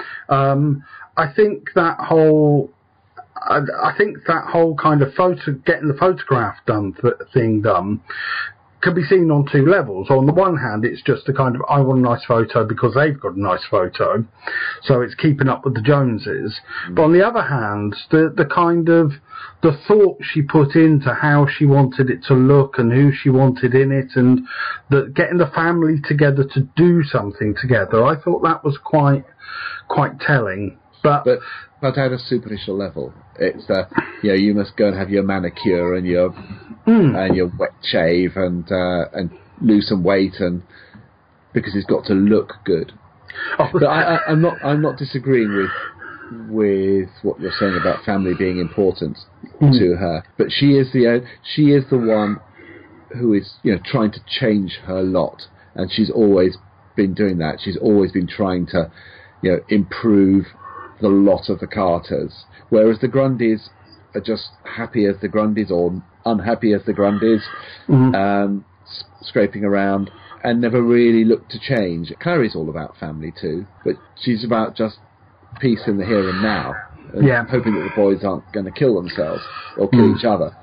Um, I think that whole, I, I think that whole kind of photo, getting the photograph done th- thing done, can be seen on two levels. On the one hand, it's just a kind of, I want a nice photo because they've got a nice photo, so it's keeping up with the Joneses. Mm. But on the other hand, the the kind of, the thought she put into how she wanted it to look and who she wanted in it, and the, getting the family together to do something together, I thought that was quite quite telling. But but, but at a superficial level, it's uh, you know, you must go and have your manicure and your mm. and your wet shave and uh, and lose some weight, and because it's got to look good. Oh. But I, I, I'm not I'm not disagreeing with with what you're saying about family being important mm. to her. But she is the uh, she is the one who is, you know, trying to change her lot, and she's always been doing that. She's always been trying to, you know, improve the lot of the Carters, whereas the Grundys are just happy as the Grundys or unhappy as the Grundys, mm-hmm. um, s- scraping around and never really look to change. Clary's all about family too, but she's about just peace in the here and now, and yeah. hoping that the boys aren't going to kill themselves or kill mm. each other.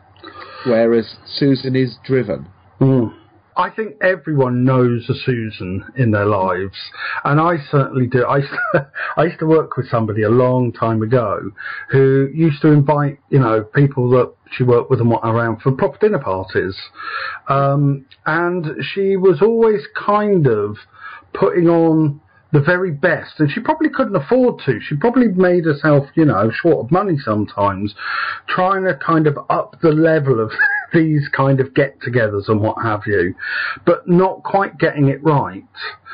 Whereas Susan is driven. Mm. I think everyone knows a Susan in their lives, and I certainly do. I used, to, I used to work with somebody a long time ago who used to invite, you know, people that she worked with and what around for proper dinner parties, um, and she was always kind of putting on the very best, and she probably couldn't afford to. She probably made herself, you know, short of money sometimes, trying to kind of up the level of these kind of get-togethers and what have you, but not quite getting it right.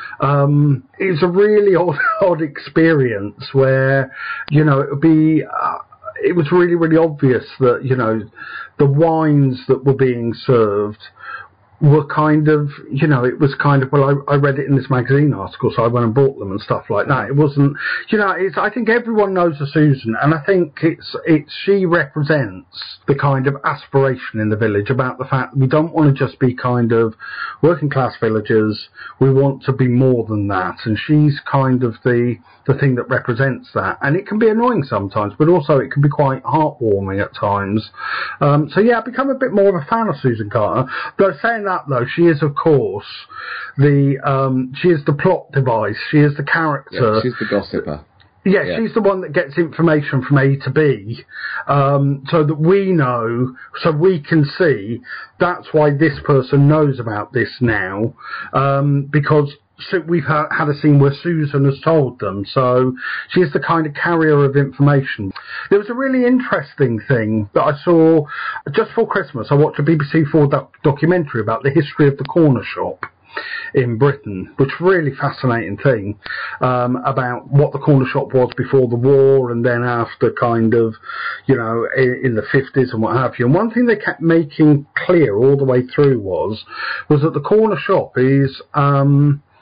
Um, it was a really odd, odd experience where, you know, it would be, uh, it was really, really obvious that, you know, the wines that were being served were kind of, you know, it was kind of, well, I, I read it in this magazine article, so I went and bought them and stuff like that. It wasn't, you know, it's, I think everyone knows a Susan, and I think it's, it's, she represents the kind of aspiration in the village about the fact that we don't want to just be kind of working class villagers, we want to be more than that, and she's kind of the, the thing that represents that. And it can be annoying sometimes, but also it can be quite heartwarming at times. Um, so yeah, I've become a bit more of a fan of Susan Carter. But saying that though, she is of course the um, she is the plot device. She is the character. Yeah, she's the gossiper. Yeah, yeah, she's the one that gets information from A to B, um, so that we know, so we can see. That's why this person knows about this now, um, because. So we've ha- had a scene where Susan has told them, so she's the kind of carrier of information. There was a really interesting thing that I saw just for Christmas. I watched a B B C four doc- documentary about the history of the corner shop in Britain, which is a really fascinating thing, um, about what the corner shop was before the war and then after, kind of, you know, in, in the fifties and what have you. And one thing they kept making clear all the way through was, was that the corner shop is, um,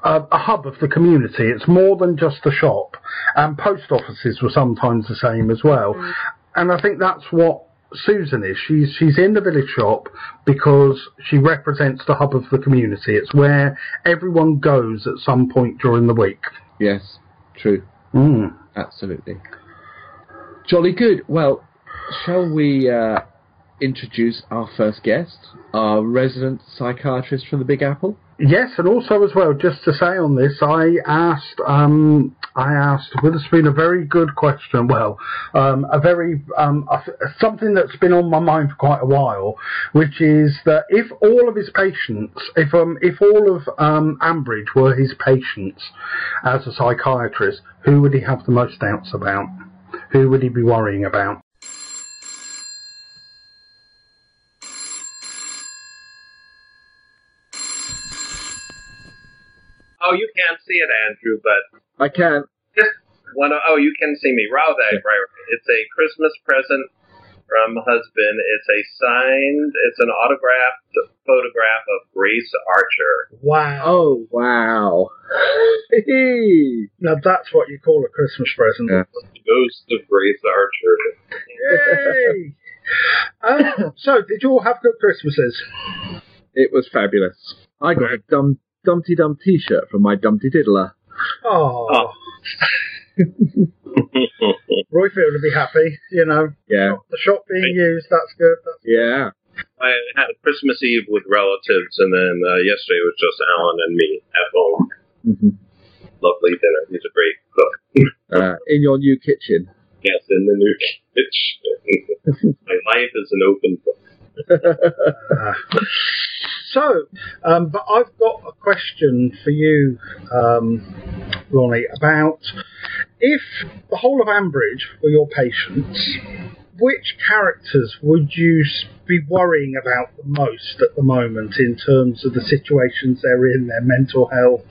a, a hub of the community. It's more than just a shop. And post offices were sometimes the same as well. Mm. And I think that's what Susan is. She's she's in the village shop because she represents the hub of the community. It's where everyone goes at some point during the week. Yes, true. Mm. Absolutely. Jolly good. Well, shall we uh, introduce our first guest, our resident psychiatrist from the Big Apple? Yes, and also as well, just to say on this, I asked, um, I asked Witherspoon a very good question. Well, um, a very um, a, something that's been on my mind for quite a while, which is that if all of his patients, if um, if all of um, Ambridge were his patients as a psychiatrist, who would he have the most doubts about? Who would he be worrying about? Oh, you can't see it, Andrew, but... I can. Just one, oh, you can see me. Right, right, right. It's a Christmas present from husband. It's a signed, it's an autographed photograph of Grace Archer. Wow. Oh, wow. Now that's what you call a Christmas present. Yeah. The ghost of Grace Archer. Yay! uh, so, did you all have good Christmases? It was fabulous. I got a dumb... Dumpty Dum t-shirt from my Dumpty Diddler. Oh. oh. Royfield would be happy, you know. Yeah. The shop being used, that's good. That's yeah. I had a Christmas Eve with relatives, and then uh, yesterday was just Alan and me at home. Mm-hmm. Lovely dinner. He's a great cook. uh, in your new kitchen? Yes, in the new kitchen. My life is an open book. uh, so, um, but I've got a question for you, um, Ronnie, about if the whole of Ambridge were your patients, which characters would you be worrying about the most at the moment in terms of the situations they're in, their mental health?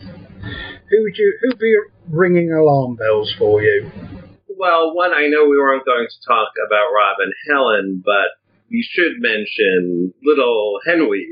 Who would you, who'd be ringing alarm bells for you? Well, one, I know we weren't going to talk about Rob and Helen, but we should mention little Henry,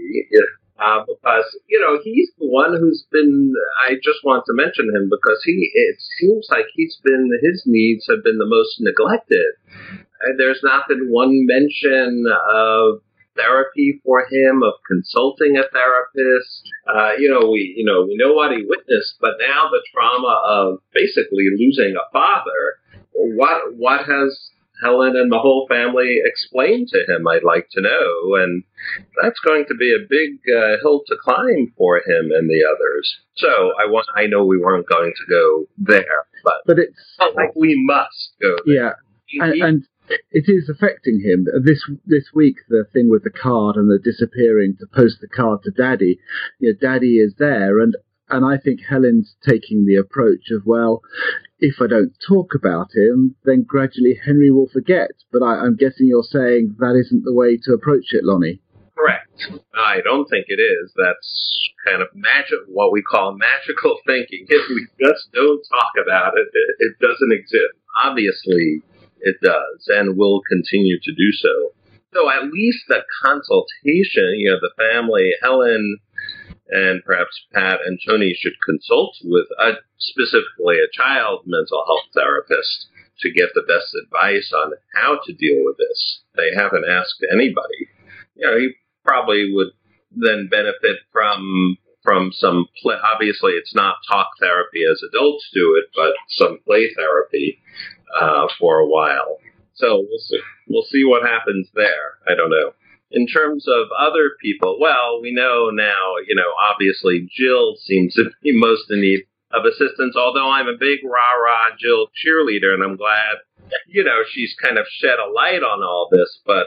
uh, because, you know, he's the one who's been, I just want to mention him because he, it seems like he's been, his needs have been the most neglected. And there's not been one mention of therapy for him, of consulting a therapist. Uh, you know, we, you know, we know what he witnessed, but now the trauma of basically losing a father, what, what has Helen and the whole family explained to him, I'd like to know. And that's going to be a big uh, hill to climb for him and the others. So I want, I know we weren't going to go there, but, but it's not like we must go there. Yeah, he, and, and it is affecting him. This this week, the thing with the card and the disappearing to post the card to Daddy, you know, Daddy is there, and And I think Helen's taking the approach of, well, if I don't talk about him, then gradually Henry will forget. But I, I'm guessing you're saying that isn't the way to approach it, Lonnie. Correct. I don't think it is. That's kind of magic, what we call magical thinking. If we just don't talk about it, it, it doesn't exist. Obviously, it does, and will continue to do so. So at least the consultation, you know, the family, Helen and perhaps Pat and Tony should consult with a, specifically a child mental health therapist to get the best advice on how to deal with this. They haven't asked anybody. You know, he probably would then benefit from from some play. Obviously, it's not talk therapy as adults do it, but some play therapy uh, for a while. So we'll see. We'll see what happens there. I don't know. In terms of other people, well, we know now, you know, obviously Jill seems to be most in need of assistance, although I'm a big rah-rah Jill cheerleader, and I'm glad, you know, she's kind of shed a light on all this, but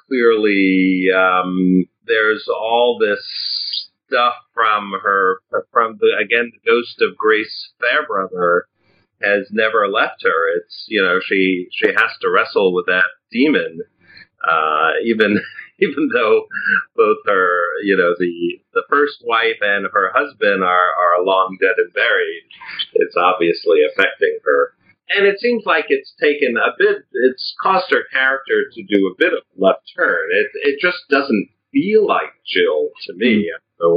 clearly um, there's all this stuff from her, from, the again, the ghost of Grace Fairbrother has never left her. It's, you know, she, she has to wrestle with that demon, uh, even... Even though both her, you know, the the first wife and her husband are, are long dead and buried, it's obviously affecting her. And it seems like it's taken a bit, it's caused her character to do a bit of a left turn. It it just doesn't feel like Jill to me. I don't know what,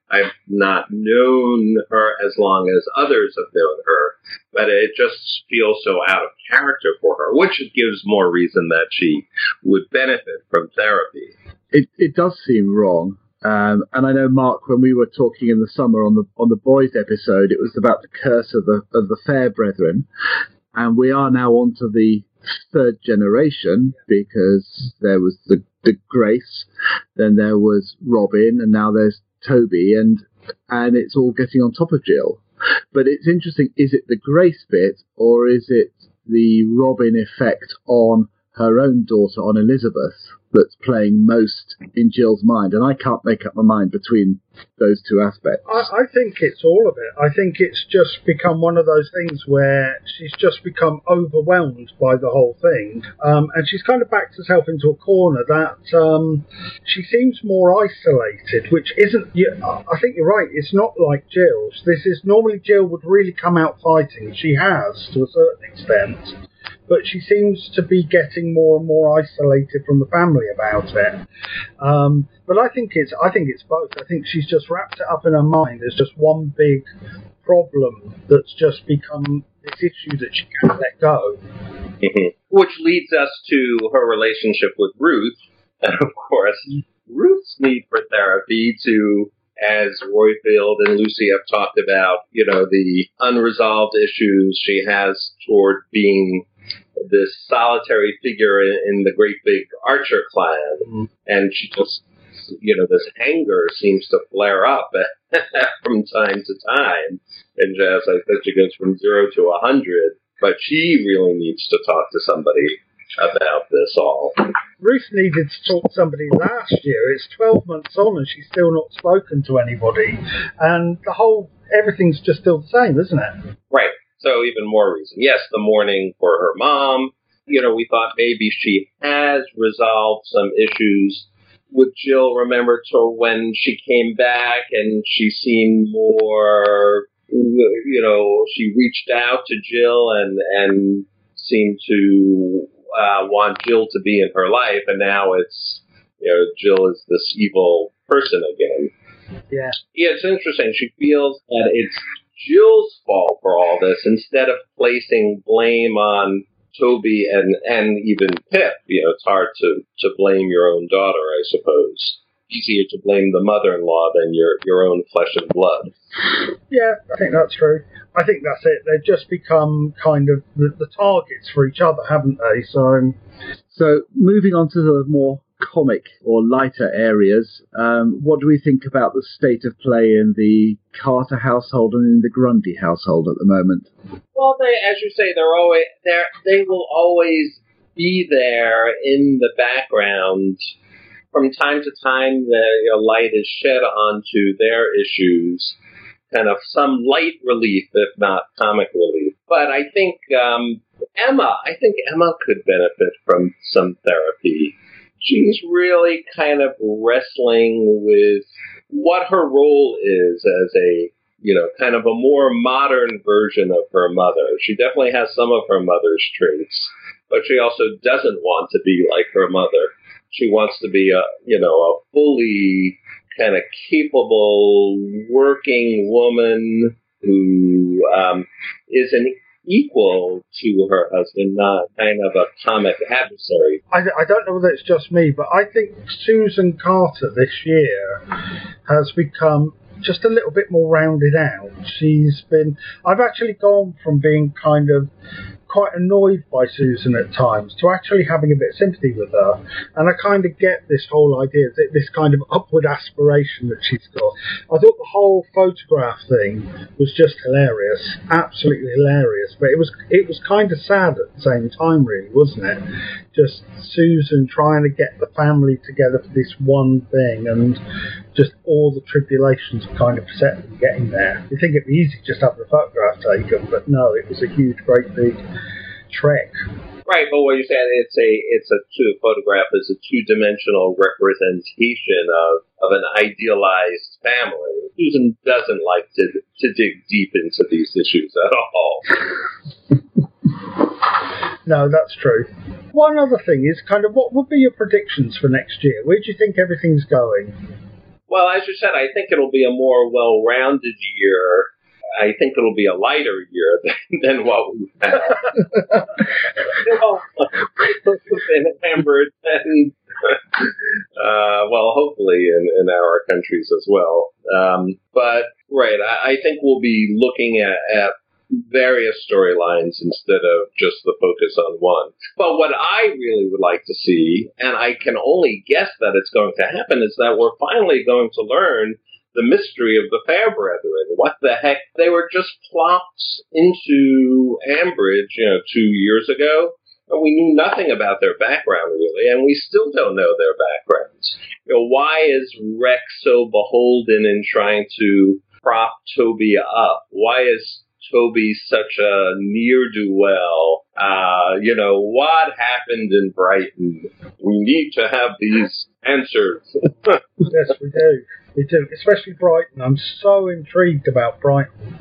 I've not known her as long as others have known her, but it just feels so out of character for her, which gives more reason that she would benefit from therapy. It it does seem wrong. Um, and I know, Mark, when we were talking in the summer on the on the boys episode, it was about the curse of the of the Fair Brethren, and we are now on to the third generation, because there was the, the Grace, then there was Robin, and now there's Toby, and and it's all getting on top of Jill. But it's interesting, is it the Grace bit, or is it the Robin effect on her own daughter, on Elizabeth, that's playing most in Jill's mind? And I can't make up my mind between those two aspects. I, I think it's all of it. I think it's just become one of those things where she's just become overwhelmed by the whole thing. Um, and she's kind of backed herself into a corner that um, she seems more isolated, which isn't, I think you're right, it's not like Jill. This is, normally Jill would really come out fighting. She has, to a certain extent. But she seems to be getting more and more isolated from the family about it. Um, but I think it's I think it's both. I think she's just wrapped it up in her mind as just one big problem that's just become this issue that she can't let go. Mm-hmm. Which leads us to her relationship with Ruth. And of course, Ruth's need for therapy to, as Roifield and Lucy have talked about, you know, the unresolved issues she has toward being this solitary figure in, in the great big Archer clan. Mm-hmm. And she just, you know, this anger seems to flare up from time to time. And as I said, she goes from zero to a hundred, but she really needs to talk to somebody about this all. Ruth needed to talk to somebody last year. It's twelve months on and she's still not spoken to anybody. And the whole, everything's just still the same, isn't it? Right. So even more reason. Yes, the mourning for her mom. You know, we thought maybe she has resolved some issues with Jill. Remember to when she came back and she seemed more, you know, she reached out to Jill and, and seemed to uh, want Jill to be in her life. And now it's, you know, Jill is this evil person again. Yeah. Yeah, it's interesting. She feels that it's Jill's fault for all this, instead of placing blame on Toby and, and even Pip. You know, it's hard to, to blame your own daughter, I suppose. Easier to blame the mother-in-law than your, your own flesh and blood. Yeah, I think that's true. I think that's it. They've just become kind of the, the targets for each other, haven't they? So, so moving on to the more comic or lighter areas, um, what do we think about the state of play in the Carter household and in the Grundy household at the moment? Well, they, as you say, they're always they're, they will always be there in the background. From time to time, the you know, light is shed onto their issues, kind of some light relief, if not comic relief. But I think um, Emma, I think Emma could benefit from some therapy. She's really kind of wrestling with what her role is as a, you know, kind of a more modern version of her mother. She definitely has some of her mother's traits, but she also doesn't want to be like her mother. She wants to be a, you know, a fully kind of capable working woman who um, is an equal to her husband, not kind of a comic adversary. I, I don't know whether it's just me, but I think Susan Carter this year has become just a little bit more rounded out. She's been, I've actually gone from being kind of quite annoyed by Susan at times to actually having a bit of sympathy with her. And I kind of get this whole idea, this kind of upward aspiration that she's got. I thought the whole photograph thing was just hilarious, absolutely hilarious. But it was it was kind of sad at the same time, really, wasn't it? Just Susan trying to get the family together for this one thing, and just all the tribulations of kind of set them getting there. You think it'd be easy just having a photograph taken, but no, it was a huge, great big trek. Right, but what you're saying, it's a it's a two photograph is a two dimensional representation of, of an idealized family. Susan doesn't like to to dig deep into these issues at all. No, that's true. One other thing is kind of what would be your predictions for next year? Where do you think everything's going? Well, as you said, I think it'll be a more well-rounded year. I think it'll be a lighter year than, than what we've had. in Hamburg and, uh, well, hopefully in, in our countries as well. Um, but, right, I, I think we'll be looking at, at various storylines instead of just the focus on one. But what I really would like to see, and I can only guess that it's going to happen, is that we're finally going to learn the mystery of the Fairbrethren. What the heck? They were just plopped into Ambridge, you know, two years ago, and we knew nothing about their background, really, and we still don't know their backgrounds. You know, why is Rex so beholden in trying to prop Toby up? Why is Toby such a ne'er-do-well? Uh, you know, what happened in Brighton? We need to have these answers. Yes, we do. We do, especially Brighton. I'm so intrigued about Brighton.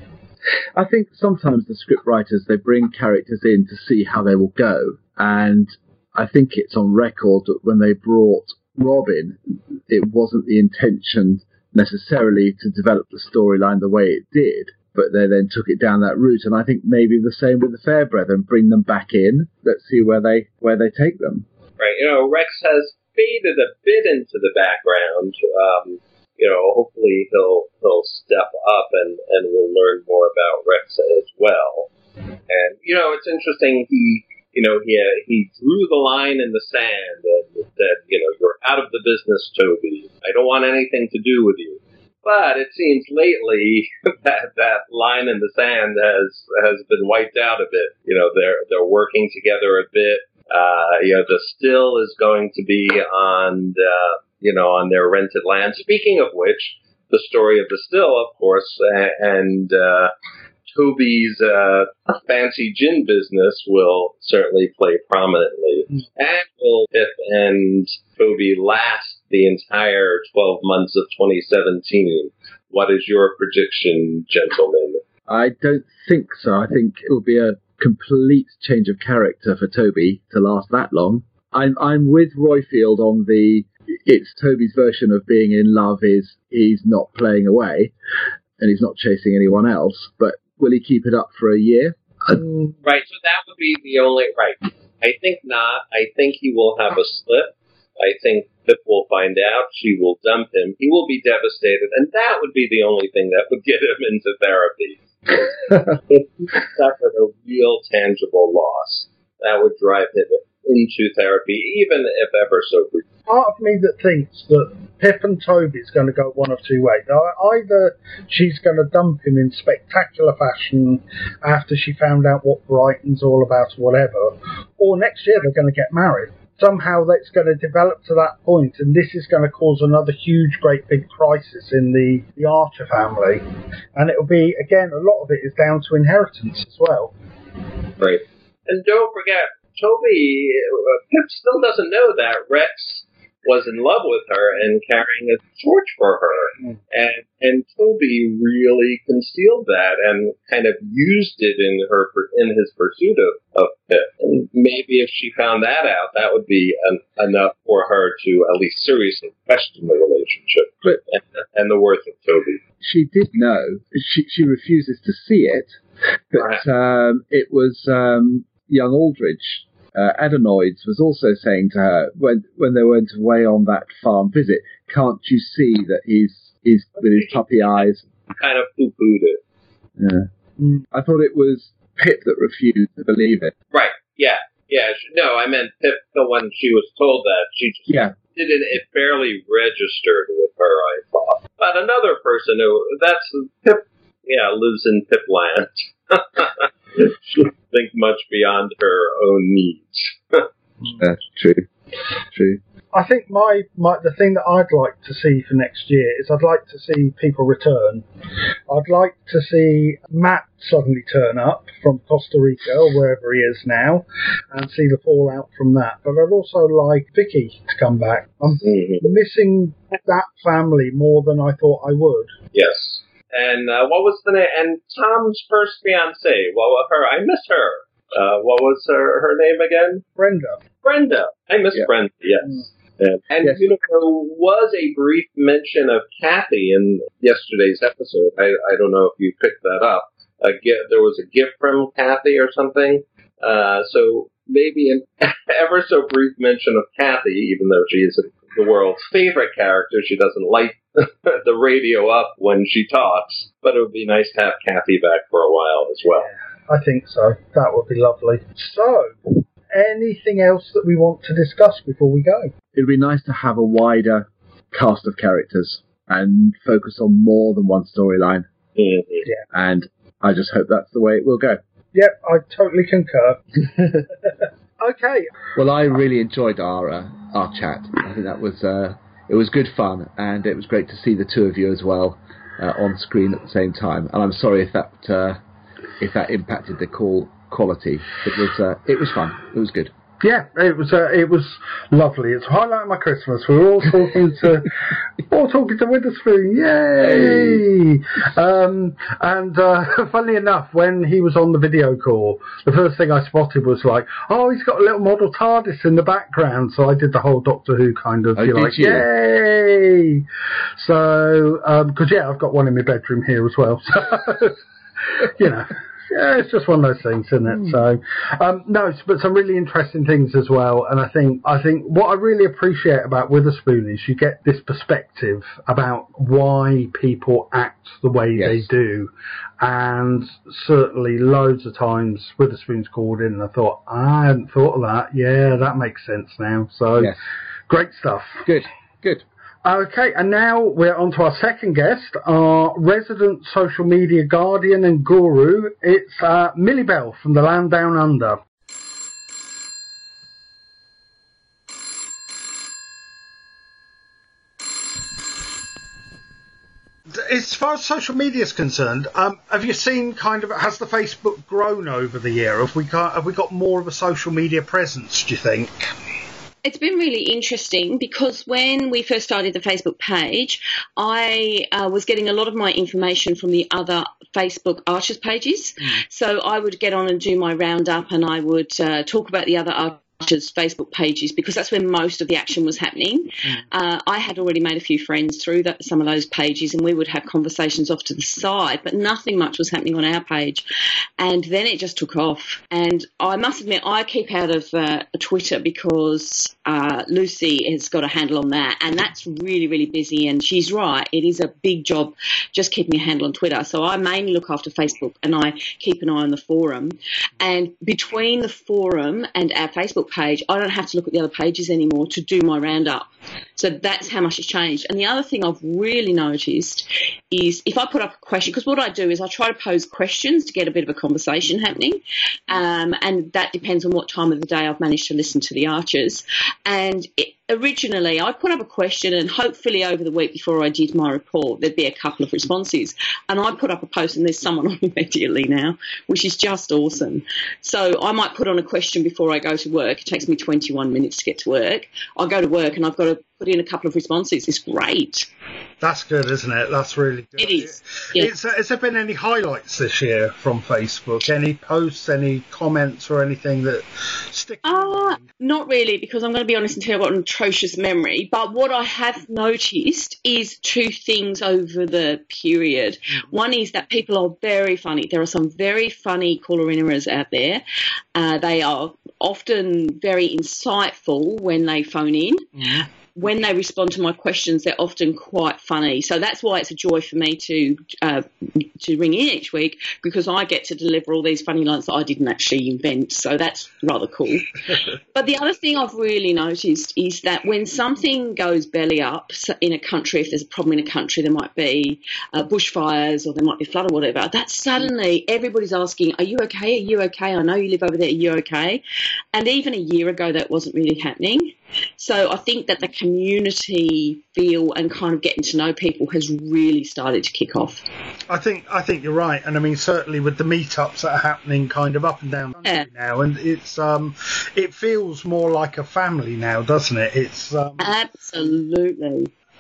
I think sometimes the script writers, they bring characters in to see how they will go. And I think it's on record that when they brought Robin, it wasn't the intention necessarily to develop the storyline the way it did, but they then took it down that route. And I think maybe the same with the Fairbrethren, bring them back in. Let's see where they where they take them. Right. You know, Rex has faded a bit into the background. Um, you know, hopefully he'll he'll step up and, and we'll learn more about Rex as well. And, you know, it's interesting, he, you know, he, he drew the line in the sand and said, you know, you're out of the business, Toby. I don't want anything to do with you. But it seems lately that that line in the sand has has been wiped out a bit. You know, they're they're working together a bit. Uh, you know, the still is going to be on, uh, you know, on their rented land. Speaking of which, the story of the still, of course, and uh, Toby's uh, fancy gin business will certainly play prominently. Mm. And will Pip and Toby last the entire twelve months of twenty seventeen? What is your prediction, gentlemen? I don't think so. I think it will be a complete change of character for Toby to last that long. I'm I'm with Royfield on the it's Toby's version of being in love is he's not playing away and he's not chasing anyone else, but will he keep it up for a year? Um, right, so that would be the only right. I think not. I think he will have a slip. I think Pip will find out. She will dump him. He will be devastated, and that would be the only thing that would get him into therapy. If he suffered a real tangible loss, that would drive him into therapy, even if ever so brief. Part of me that thinks that Pip and Toby is going to go one of two ways. Either she's going to dump him in spectacular fashion after she found out what Brighton's all about or whatever, or next year they're going to get married. Somehow that's going to develop to that point, and this is going to cause another huge, great big crisis in the, the Archer family. And it'll be, again, a lot of it is down to inheritance as well. Right. And don't forget, Toby, uh, Pip still doesn't know that Rex was in love with her and carrying a torch for her. Mm. And and Toby really concealed that and kind of used it in her in his pursuit of, of Pip. And maybe if she found that out, that would be an, enough for her to at least seriously question the relationship but, and, and the worth of Toby. She did know. She, she refuses to see it. But right. um, it was um, young Aldridge. Uh, Adenoids was also saying to her when when they went away on that farm visit, "Can't you see that he's he's with his puppy eyes?" Kind of poo-pooed it. Yeah, I thought it was Pip that refused to believe it. Right? Yeah, yeah. No, I meant Pip. The one she was told that she just yeah. didn't. It barely registered with her. I thought, but another person who that's Pip. Yeah, lives in Pipland. She doesn't think much beyond her own needs. That's true. True. I think my, my the thing that I'd like to see for next year is I'd like to see people return. I'd like to see Matt suddenly turn up from Costa Rica or wherever he is now and see the fallout from that. But I'd also like Vicky to come back. I'm mm-hmm. missing that family more than I thought I would. Yes. And uh, what was the name? And Tom's first fiancée. What was her? I miss her. Uh, what was her, her name again? Brenda. Brenda. I miss yeah. Brenda, yes. Mm. Yeah. And, Yes. you know, there was a brief mention of Kathy in yesterday's episode. I, I don't know if you picked that up. A gift, there was a gift from Kathy or something. Uh, so maybe an ever so brief mention of Kathy, even though she is the world's favorite character. She doesn't light the radio up when she talks, but it would be nice to have Kathy back for a while as well. I think so. That would be lovely. So, anything else that we want to discuss before we go? It'd be nice to have a wider cast of characters and focus on more than one storyline. Mm-hmm. Yeah. And I just hope that's the way it will go. Yep, I totally concur. Okay. Well, I really enjoyed our uh, our chat. I think that was uh, it was good fun, and it was great to see the two of you as well uh, on screen at the same time. And I'm sorry if that uh, if that impacted the call quality. It was uh, it was fun. It was good. Yeah, it was uh, it was lovely. It's the highlight of my Christmas. We were all talking to all talking to Witherspoon. Yay! Hey. Um, and uh, funnily enough, when he was on the video call, the first thing I spotted was like, oh, he's got a little model TARDIS in the background. So I did the whole Doctor Who kind of, oh, you're like, you? yay! So, because um, yeah, I've got one in my bedroom here as well. So, you know. Yeah, it's just one of those things, isn't it? Mm. So, um, no, but some really interesting things as well. And I think, I think what I really appreciate about Witherspoon is you get this perspective about why people act the way yes. they do. And certainly loads of times Witherspoon's called in and I thought, I hadn't thought of that. Yeah, that makes sense now. So, yes. Great stuff. Good, good. Okay, and now we're on to our second guest, our resident social media guardian and guru. It's uh, Millie Bell from the Land Down Under. As far as social media is concerned, um, have you seen kind of, has the Facebook grown over the year? Have we got, have we got more of a social media presence, do you think? It's been really interesting because when we first started the Facebook page, I uh, was getting a lot of my information from the other Facebook Archers pages. Mm. So I would get on and do my roundup and I would uh, talk about the other Archers Facebook pages because that's where most of the action was happening. Mm. Uh, I had already made a few friends through that, some of those pages and we would have conversations off to the side, but nothing much was happening on our page. And then it just took off. And I must admit, I keep out of uh, Twitter because uh, Lucy has got a handle on that and that's really, really busy. And she's right, it is a big job just keeping a handle on Twitter. So I mainly look after Facebook and I keep an eye on the forum. And between the forum and our Facebook page, I don't have to look at the other pages anymore to do my roundup. So that's how much it's changed. And the other thing I've really noticed is if I put up a question, because what I do is I try to pose questions to get a bit of a conversation happening. Um, and that depends on what time of the day I've managed to listen to the Archers. And it, originally I put up a question and hopefully over the week before I did my report there'd be a couple of responses. And I put up a post and there's someone on immediately now, which is just awesome. So I might put on a question before I go to work. It takes me twenty-one minutes to get to work. I go to work and I've got to put in a couple of responses. It's great. That's good, isn't it? That's really good. It is. Yeah. It's, uh, has there been any highlights this year from Facebook? Any posts, any comments or anything that stick? Uh, not really, because I'm going to be honest and tell you I've got an atrocious memory. But what I have noticed is two things over the period. Mm-hmm. One is that people are very funny. There are some very funny caller-iners out there. Uh, they are often very insightful when they phone in. Mm-hmm. When they respond to my questions, they're often quite funny. So that's why it's a joy for me to uh, to ring in each week because I get to deliver all these funny lines that I didn't actually invent. So that's rather cool. But the other thing I've really noticed is that when something goes belly up in a country, if there's a problem in a country, there might be uh, bushfires or there might be flood or whatever, that suddenly everybody's asking, are you okay? Are you okay? I know you live over there. Are you okay? And even a year ago, that wasn't really happening. So I think that the community feel and kind of getting to know people has really started to kick off. I think I think you're right, and I mean certainly with the meetups that are happening kind of up and down the country yeah. now, and it's um it feels more like a family now, doesn't it? It's um, absolutely.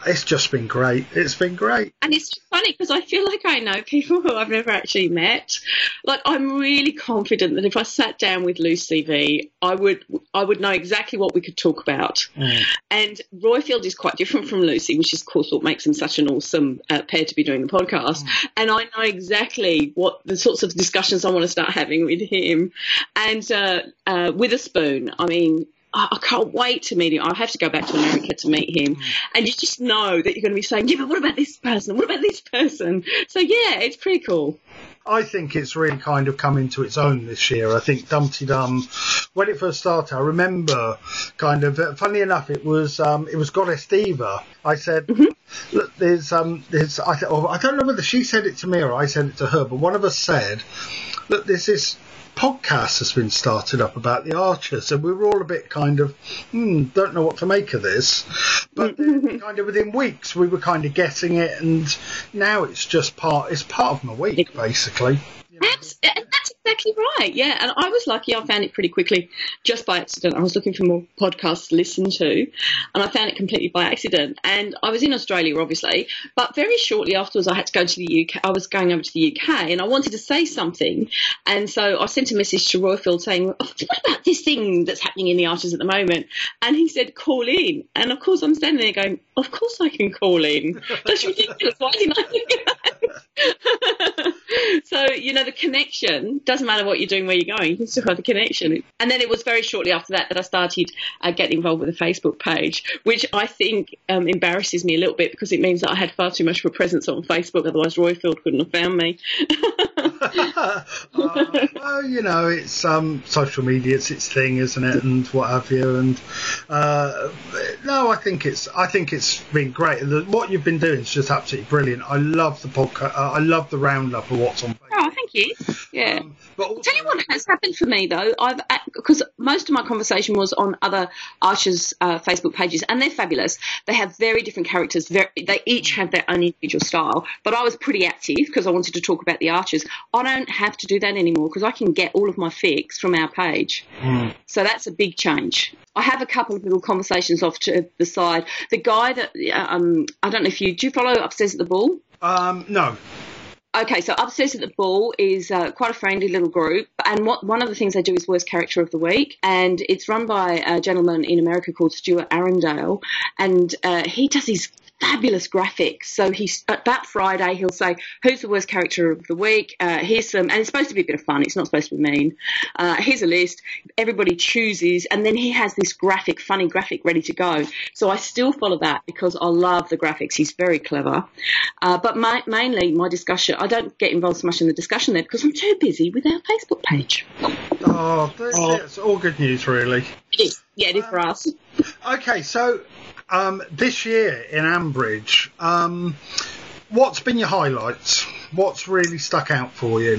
it's just been great. It's been great. And it's funny because I feel like I know people who I've never actually met. Like, I'm really confident that if I sat down with Lucy V, I would I would know exactly what we could talk about. Mm. And Roifield is quite different from Lucy, which is, of course, what makes them such an awesome uh, pair to be doing the podcast. Mm. And I know exactly what the sorts of discussions I want to start having with him. And uh, uh, Witherspoon, I mean, I can't wait to meet him. I have to go back to America to meet him. And you just know that you're going to be saying, yeah, but what about this person? What about this person? So, yeah, it's pretty cool. I think it's really kind of come into its own this year. I think Dumpty Dum, when it first started, I remember kind of, uh, funny enough, it was um, it was Goddess Diva. I said, mm-hmm. look, there's, um, there's I, th- oh, I don't know whether she said it to me or I said it to her, but one of us said, look, there's this podcast has been started up about the Archers, and we were all a bit kind of, hmm, don't know what to make of this. But then kind of within weeks, we were kind of getting it, and now it's just part, it's part of my week, basically. That's, that's exactly right, yeah. And I was lucky, I found it pretty quickly, just by accident. I was looking for more podcasts to listen to, and I found it completely by accident. And I was in Australia, obviously, but very shortly afterwards I had to go to the U K. I was going over to the U K, and I wanted to say something. And so I sent a message to Roifield saying, oh, what about this thing that's happening in the Archers at the moment? And he said, call in. And, of course, I'm standing there going, of course I can call in. That's ridiculous. Why didn't I think of that? So, you know, the connection, doesn't matter what you're doing, where you're going, you can still have the connection. And then it was very shortly after that that I started uh, getting involved with the Facebook page, which I think um, embarrasses me a little bit because it means that I had far too much of a presence on Facebook, otherwise Roifield couldn't have found me. uh, well, you know, it's um, social media, it's its thing, isn't it, and what have you. And uh, no, I think it's I think it's been great. The, what you've been doing is just absolutely brilliant. I love the podcast. Uh, I love the roundup of what's on Facebook. Oh, thank you. Yeah. Um, but also, I'll tell you what has happened for me though. I've because most of my conversation was on other Archers uh, Facebook pages, and they're fabulous. They have very different characters. Very, they each have their own individual style. But I was pretty active because I wanted to talk about the Archers. I don't have to do that anymore because I can get all of my fix from our page. Mm. So that's a big change. I have a couple of little conversations off to the side. The guy that um, I don't know if you do you follow Upstairs at the Bull? Um, no. Okay, so Upstairs at the Bull is uh, quite a friendly little group, and what one of the things they do is Worst Character of the Week, and it's run by a gentleman in America called Stuart Arundale, and uh, he does these fabulous graphics. So he's about Friday he'll say, who's the worst character of the week? Uh, here's some, and it's supposed to be a bit of fun. It's not supposed to be mean. Uh, here's a list. Everybody chooses, and then he has this graphic, funny graphic ready to go. So I still follow that because I love the graphics. He's very clever. Uh, but my, mainly my discussion, I don't get involved so much in the discussion there because I'm too busy with our Facebook page. Oh, that's, oh. It's all good news, really. It is. Yeah, it is um, for us. Okay, so um, this year in Ambridge, um, what's been your highlights? What's really stuck out for you?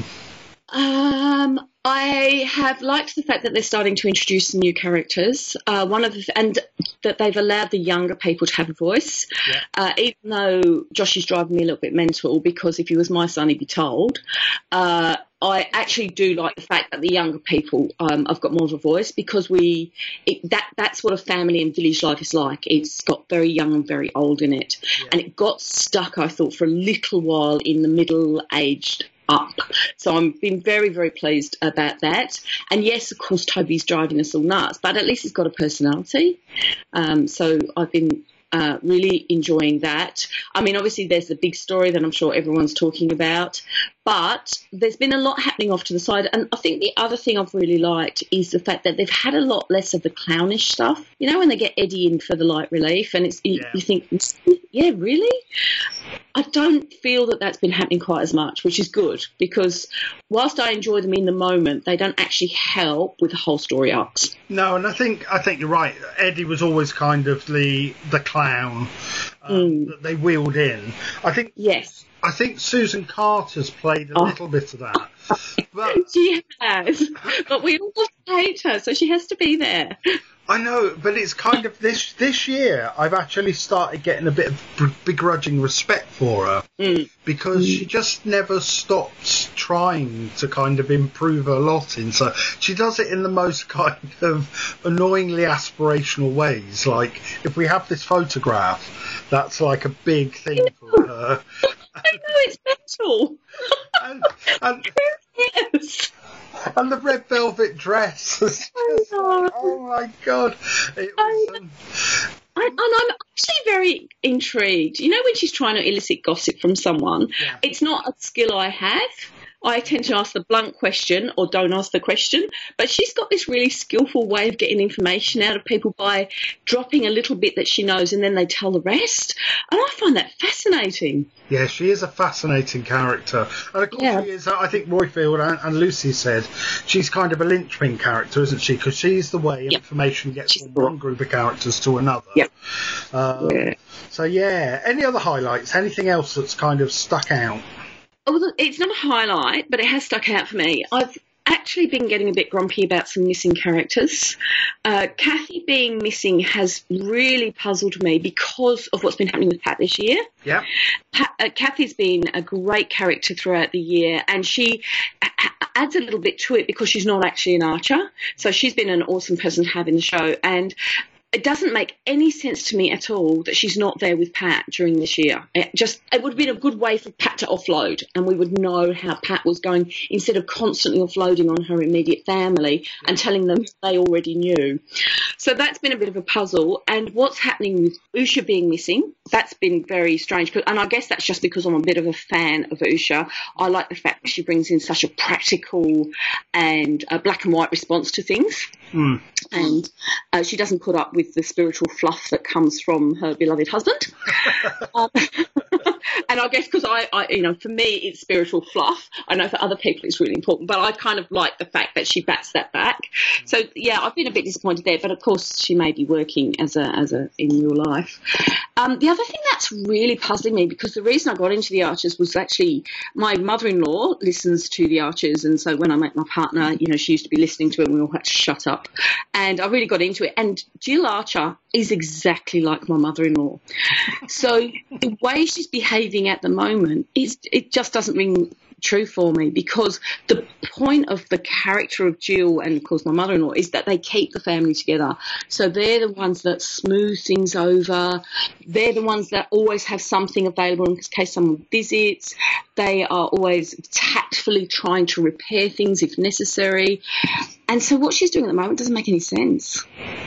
Um, I have liked the fact that they're starting to introduce some new characters. Uh, one of the, and that they've allowed the younger people to have a voice. Yeah. Uh, even though Josh is driving me a little bit mental because if he was my son, he'd be told. Uh, I actually do like the fact that the younger people um, have got more of a voice because we it, that that's what a family and village life is like. It's got very young and very old in it, yeah. And it got stuck, I thought, for a little while in the middle-aged up. So I've been very, very pleased about that. And yes, of course, Toby's driving us all nuts, but at least he's got a personality. Um, so I've been uh, really enjoying that. I mean, obviously there's the big story that I'm sure everyone's talking about, but there's been a lot happening off to the side. And I think the other thing I've really liked is the fact that they've had a lot less of the clownish stuff. You know, when they get Eddie in for the light relief and it's you, yeah. you think, yeah, really? I don't feel that that's been happening quite as much, which is good because whilst I enjoy them in the moment, they don't actually help with the whole story arcs. No, and I think I think you're right. Eddie was always kind of the the clown um, mm. that they wheeled in. I think yes. I think Susan Carter's played a oh. little bit of that. But, she has, but we all hate her, so she has to be there. I know, but it's kind of this this year. I've actually started getting a bit of begrudging respect for her mm. because mm. she just never stops trying to kind of improve her lot. In so she does it in the most kind of annoyingly aspirational ways. Like if we have this photograph, that's like a big thing for her. I know, it's mental. and, and, yes. And the red velvet dress. Just, oh, oh my God. It was, um... I, and I'm actually very intrigued. You know, when she's trying to elicit gossip from someone, yeah. It's not a skill I have. I tend to ask the blunt question or don't ask the question, but she's got this really skillful way of getting information out of people by dropping a little bit that she knows and then they tell the rest. And I find that fascinating. Yeah, she is a fascinating character. And of course yeah. she is, I think Roifield and, and Lucy said, she's kind of a linchpin character, isn't she? Because she's the way yep. information gets she's from one group of characters to another. Yep. Um, yeah. So, yeah. Any other highlights? Anything else that's kind of stuck out? Oh, it's not a highlight, but it has stuck out for me. I've actually been getting a bit grumpy about some missing characters. Uh, Kathy being missing has really puzzled me because of what's been happening with Pat this year. Yeah. Pat, uh, Kathy's been a great character throughout the year, and she a- adds a little bit to it because she's not actually an archer. So she's been an awesome person to have in the show, and it doesn't make any sense to me at all that she's not there with Pat during this year. It just it would have been a good way for Pat to offload, and we would know how Pat was going instead of constantly offloading on her immediate family and telling them they already knew. So that's been a bit of a puzzle. And what's happening with Usha being missing, that's been very strange. And I guess that's just because I'm a bit of a fan of Usha. I like the fact that she brings in such a practical and a black and white response to things. Mm. And uh, she doesn't put up with the spiritual fluff that comes from her beloved husband. um, and I guess because I, I, you know, for me it's spiritual fluff. I know for other people it's really important, but I kind of like the fact that she bats that back. So yeah, I've been a bit disappointed there, but of course she may be working as a as a in real life. Um, the other thing that's really puzzling me, because the reason I got into the Archers was actually my mother-in-law listens to the Archers, and so when I met my partner, you know, she used to be listening to it, and we all had to shut up. And I really got into it. And Jill Archer is exactly like my mother-in-law. So the way she's behaving at the moment, is it just doesn't ring true for me, because the point of the character of Jill and, of course, my mother-in-law is that they keep the family together. So they're the ones that smooth things over. They're the ones that always have something available in case someone visits. They are always tactfully trying to repair things if necessary. And so what she's doing at the moment doesn't make any sense.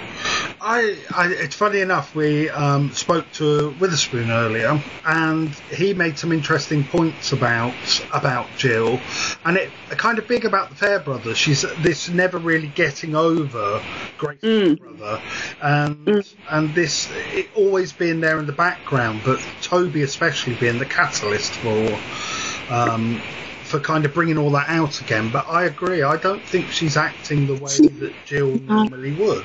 I, I, it's funny enough, we um, spoke to Witherspoon earlier, and he made some interesting points about about Jill, and it kind of big about the Fairbrothers. She's this never really getting over Grace's mm. brother, and mm. and this it always being there in the background, but Toby especially being the catalyst for. Um, for kind of bringing all that out again. But I agree, I don't think she's acting the way that Jill normally would.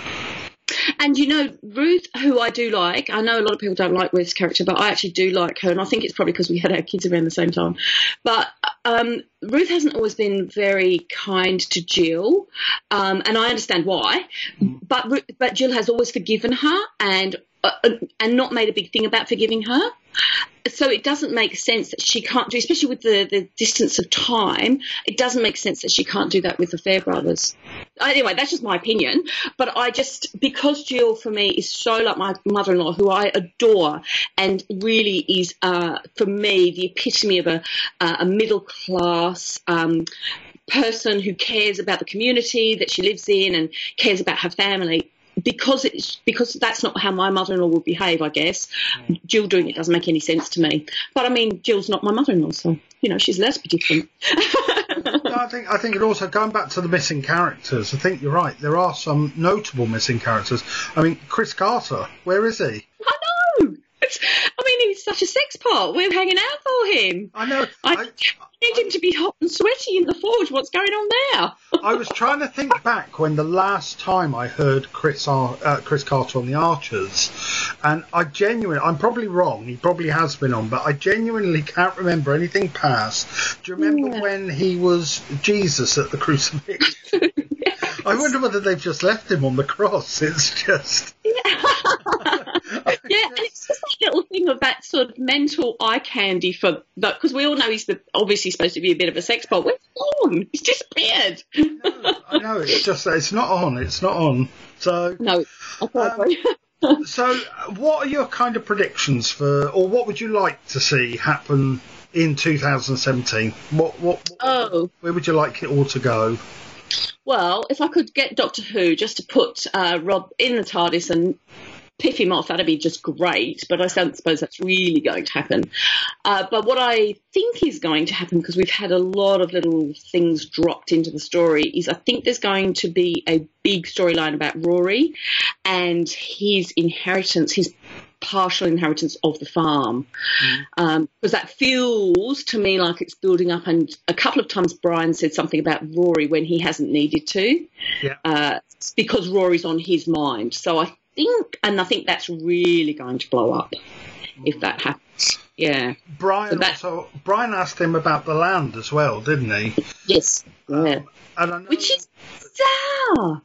And, you know, Ruth, who I do like, I know a lot of people don't like Ruth's character, but I actually do like her, and I think it's probably because we had our kids around the same time. But um, Ruth hasn't always been very kind to Jill, um, and I understand why, but but Jill has always forgiven her and uh, and not made a big thing about forgiving her. So it doesn't make sense that she can't do, especially with the, the distance of time, it doesn't make sense that she can't do that with the Fairbrothers. Anyway, that's just my opinion. But I just, because Jill for me is so like my mother-in-law, who I adore, and really is, uh, for me, the epitome of a, uh, a middle-class um, person who cares about the community that she lives in and cares about her family. Because it's because that's not how my mother-in-law would behave, I guess. Jill doing it doesn't make any sense to me. But I mean, Jill's not my mother-in-law, so you know she's less different. no, I think I think it also going back to the missing characters. I think you're right. There are some notable missing characters. I mean, Chris Carter, where is he? I know. It's, I mean, he's such a sex pot. We're hanging out for him. I know. I, I need him to be hot and sweaty in the forge. What's going on there? I was trying to think back when the last time I heard Chris Ar- uh, Chris Carter on The Archers, and I genuinely, I'm probably wrong, he probably has been on, but I genuinely can't remember anything past. Do you remember yeah. when he was Jesus at the crucifixion? Yes. I wonder whether they've just left him on the cross. It's just... Yeah, yeah, and it's just that little thing of that sort of mental eye candy for that, because we all know he's the, obviously supposed to be a bit of a sex bot. Where's he gone? He's disappeared. No, I know, it's just that it's not on. It's not on. So no. Um, so, what are your kind of predictions for, or what would you like to see happen in two thousand seventeen? What, what, what oh, where would you like it all to go? Well, if I could get Doctor Who just to put uh, Rob in the TARDIS and piff him off, that'd be just great. But I don't suppose that's really going to happen. Uh, but what I think is going to happen, because we've had a lot of little things dropped into the story, is I think there's going to be a big storyline about Rory and his inheritance, his partial inheritance of the farm. Mm. Um, because that feels to me like it's building up. And a couple of times Brian said something about Rory when he hasn't needed to. Yeah. Uh, because Rory's on his mind. So I think, and I think that's really going to blow up if that happens. Yeah. Brian so that, also, Brian asked him about the land as well, didn't he? Yes. Yeah. Um, and I know, which is bizarre.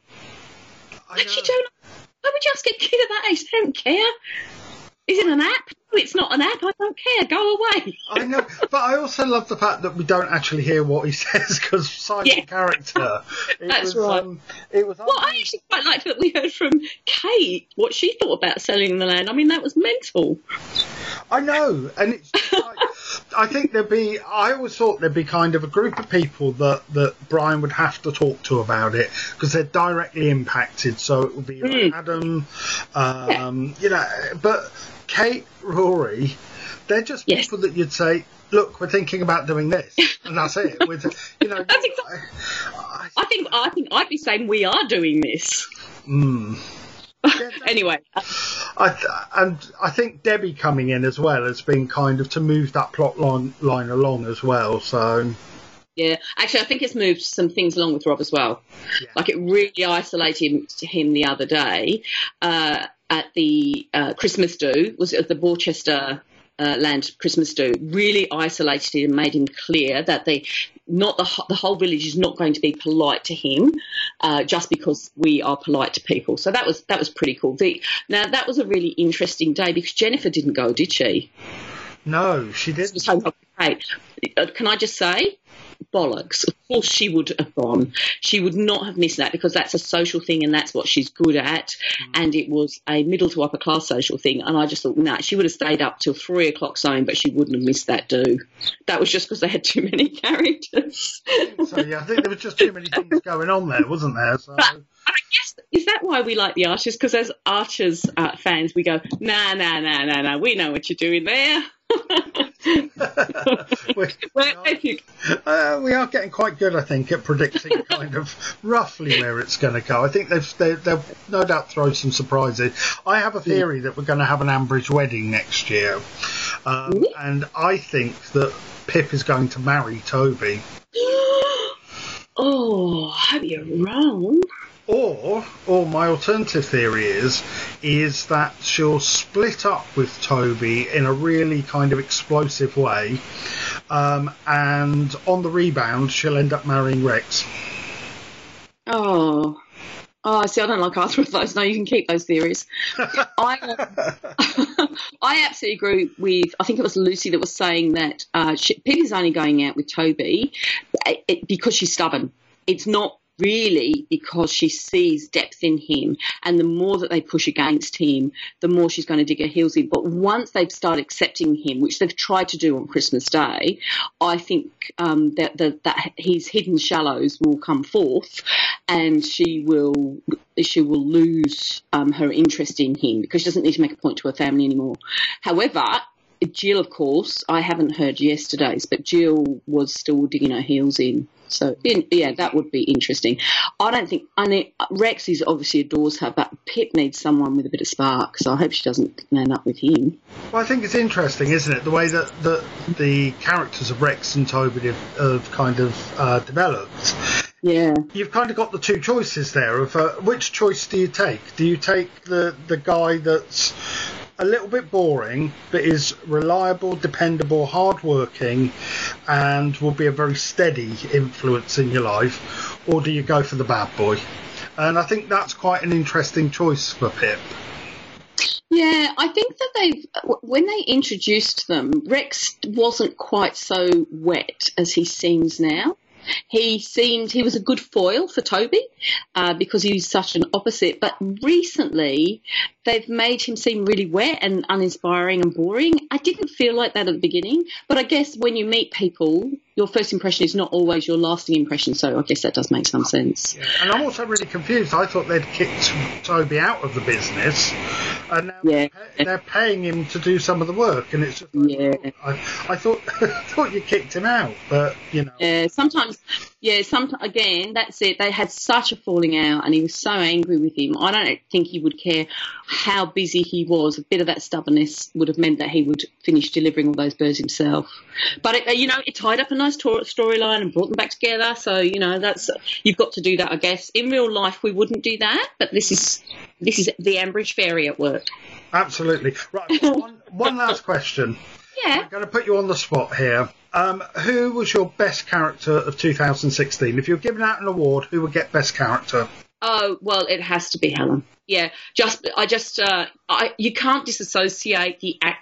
I like you don't. Why would you ask a kid at that age? They don't care. Is it an app? No, it's not an app. I don't care. Go away. I know, but I also love the fact that we don't actually hear what he says because silent yeah. character. It That's was, right. Um, it was. Well, I actually quite liked that we heard from Kate what she thought about selling the land. I mean, that was mental. I know, and it's. Like, I think there'd be. I always thought there'd be kind of a group of people that that Brian would have to talk to about it because they're directly impacted. So it would be like mm. Adam, um, yeah. you know, but. Kate, Rory, they're just yes. people that you'd say, look, we're thinking about doing this, and that's it. With, you know, that's exactly, I, I think I think I'd be saying we are doing this. Mm. Yeah, anyway, I, and I think Debbie coming in as well has been kind of to move that plot line, line along as well. So. Yeah, actually, I think it's moved some things along with Rob as well. Yeah. Like it really isolated him the other day. Uh, at the uh, Christmas do, was at the Borchester uh, land Christmas do, really isolated him and made him clear that they, not the, the whole village is not going to be polite to him uh, just because we are polite to people. So that was that was pretty cool. The, now, that was a really interesting day because Jennifer didn't go, did she? No, she didn't. Can I just say? Bollocks. Of course she would have gone. She would not have missed that because that's a social thing and that's what she's good at. Mm. And it was a middle to upper class social thing. And I just thought, nah, she would have stayed up till three o'clock zone, but she wouldn't have missed that do. That was just because they had too many characters. So, yeah, I think there was just too many things going on there, wasn't there? So. But I guess, is that why we like the Archers? Because as Archers uh, fans, we go, nah, nah, nah, nah, nah, we know what you're doing there. we, we, are, uh, we are getting quite good, I think, at predicting kind of roughly where it's going to go. I think they've, they, they'll no doubt throw some surprises. I have a theory that we're going to have an Ambridge wedding next year, um, mm-hmm. and I think that Pip is going to marry Toby. Oh, I hope you're wrong. Or, or my alternative theory is, is that she'll split up with Toby in a really kind of explosive way, um, and on the rebound, she'll end up marrying Rex. Oh, oh, see, I don't like either of those. No, you can keep those theories. I, uh, I absolutely agree with. I think it was Lucy that was saying that uh, she, Pip is only going out with Toby it, it, because she's stubborn. It's not really because she sees depth in him, and the more that they push against him, the more she's going to dig her heels in. But once they've started accepting him, which they've tried to do on Christmas Day, I think um, that, that that his hidden shallows will come forth, and she will she will lose um, her interest in him because she doesn't need to make a point to her family anymore. However, Jill, of course, I haven't heard yesterday's, but Jill was still digging her heels in. So, yeah, that would be interesting. I don't think I mean, Rex is obviously adores her, but Pip needs someone with a bit of spark, so I hope she doesn't end up with him. Well, I think it's interesting, isn't it, the way that, that the characters of Rex and Toby have, have kind of uh, developed. Yeah. You've kind of got the two choices there of uh, which choice do you take? Do you take the, the guy that's a little bit boring, but is reliable, dependable, hard-working, and will be a very steady influence in your life, or do you go for the bad boy? And I think that's quite an interesting choice for Pip. Yeah, I think that they've, when they introduced them, Rex wasn't quite so wet as he seems now. He seemed, he was a good foil for Toby uh, because he's such an opposite. But recently, they've made him seem really wet and uninspiring and boring. I didn't feel like that at the beginning. But I guess when you meet people, your first impression is not always your lasting impression. So I guess that does make some sense. Yeah. And I'm also really confused. I thought they'd kicked Toby out of the business. And now yeah. they're, they're paying him to do some of the work. And it's just like, yeah. oh, I, I, thought, I thought you kicked him out. But, you know. Yeah, sometimes, yeah, sometimes, again, that's it. They had such a falling out and he was so angry with him. I don't think he would care how busy he was. A bit of that stubbornness would have meant that he would finish delivering all those birds himself. But, it, you know, it tied up a nice storyline and brought them back together. So, you know, that's you've got to do that, I guess. In real life, we wouldn't do that, but this is this is the Ambridge Fairy at work. Absolutely. Right, one, one last question. Yeah. I'm going to put you on the spot here. Um, who was your best character of two thousand sixteen? If you're giving out an award, who would get best character? Oh, well, it has to be Helen. Yeah, just I just uh, I, you can't disassociate the actor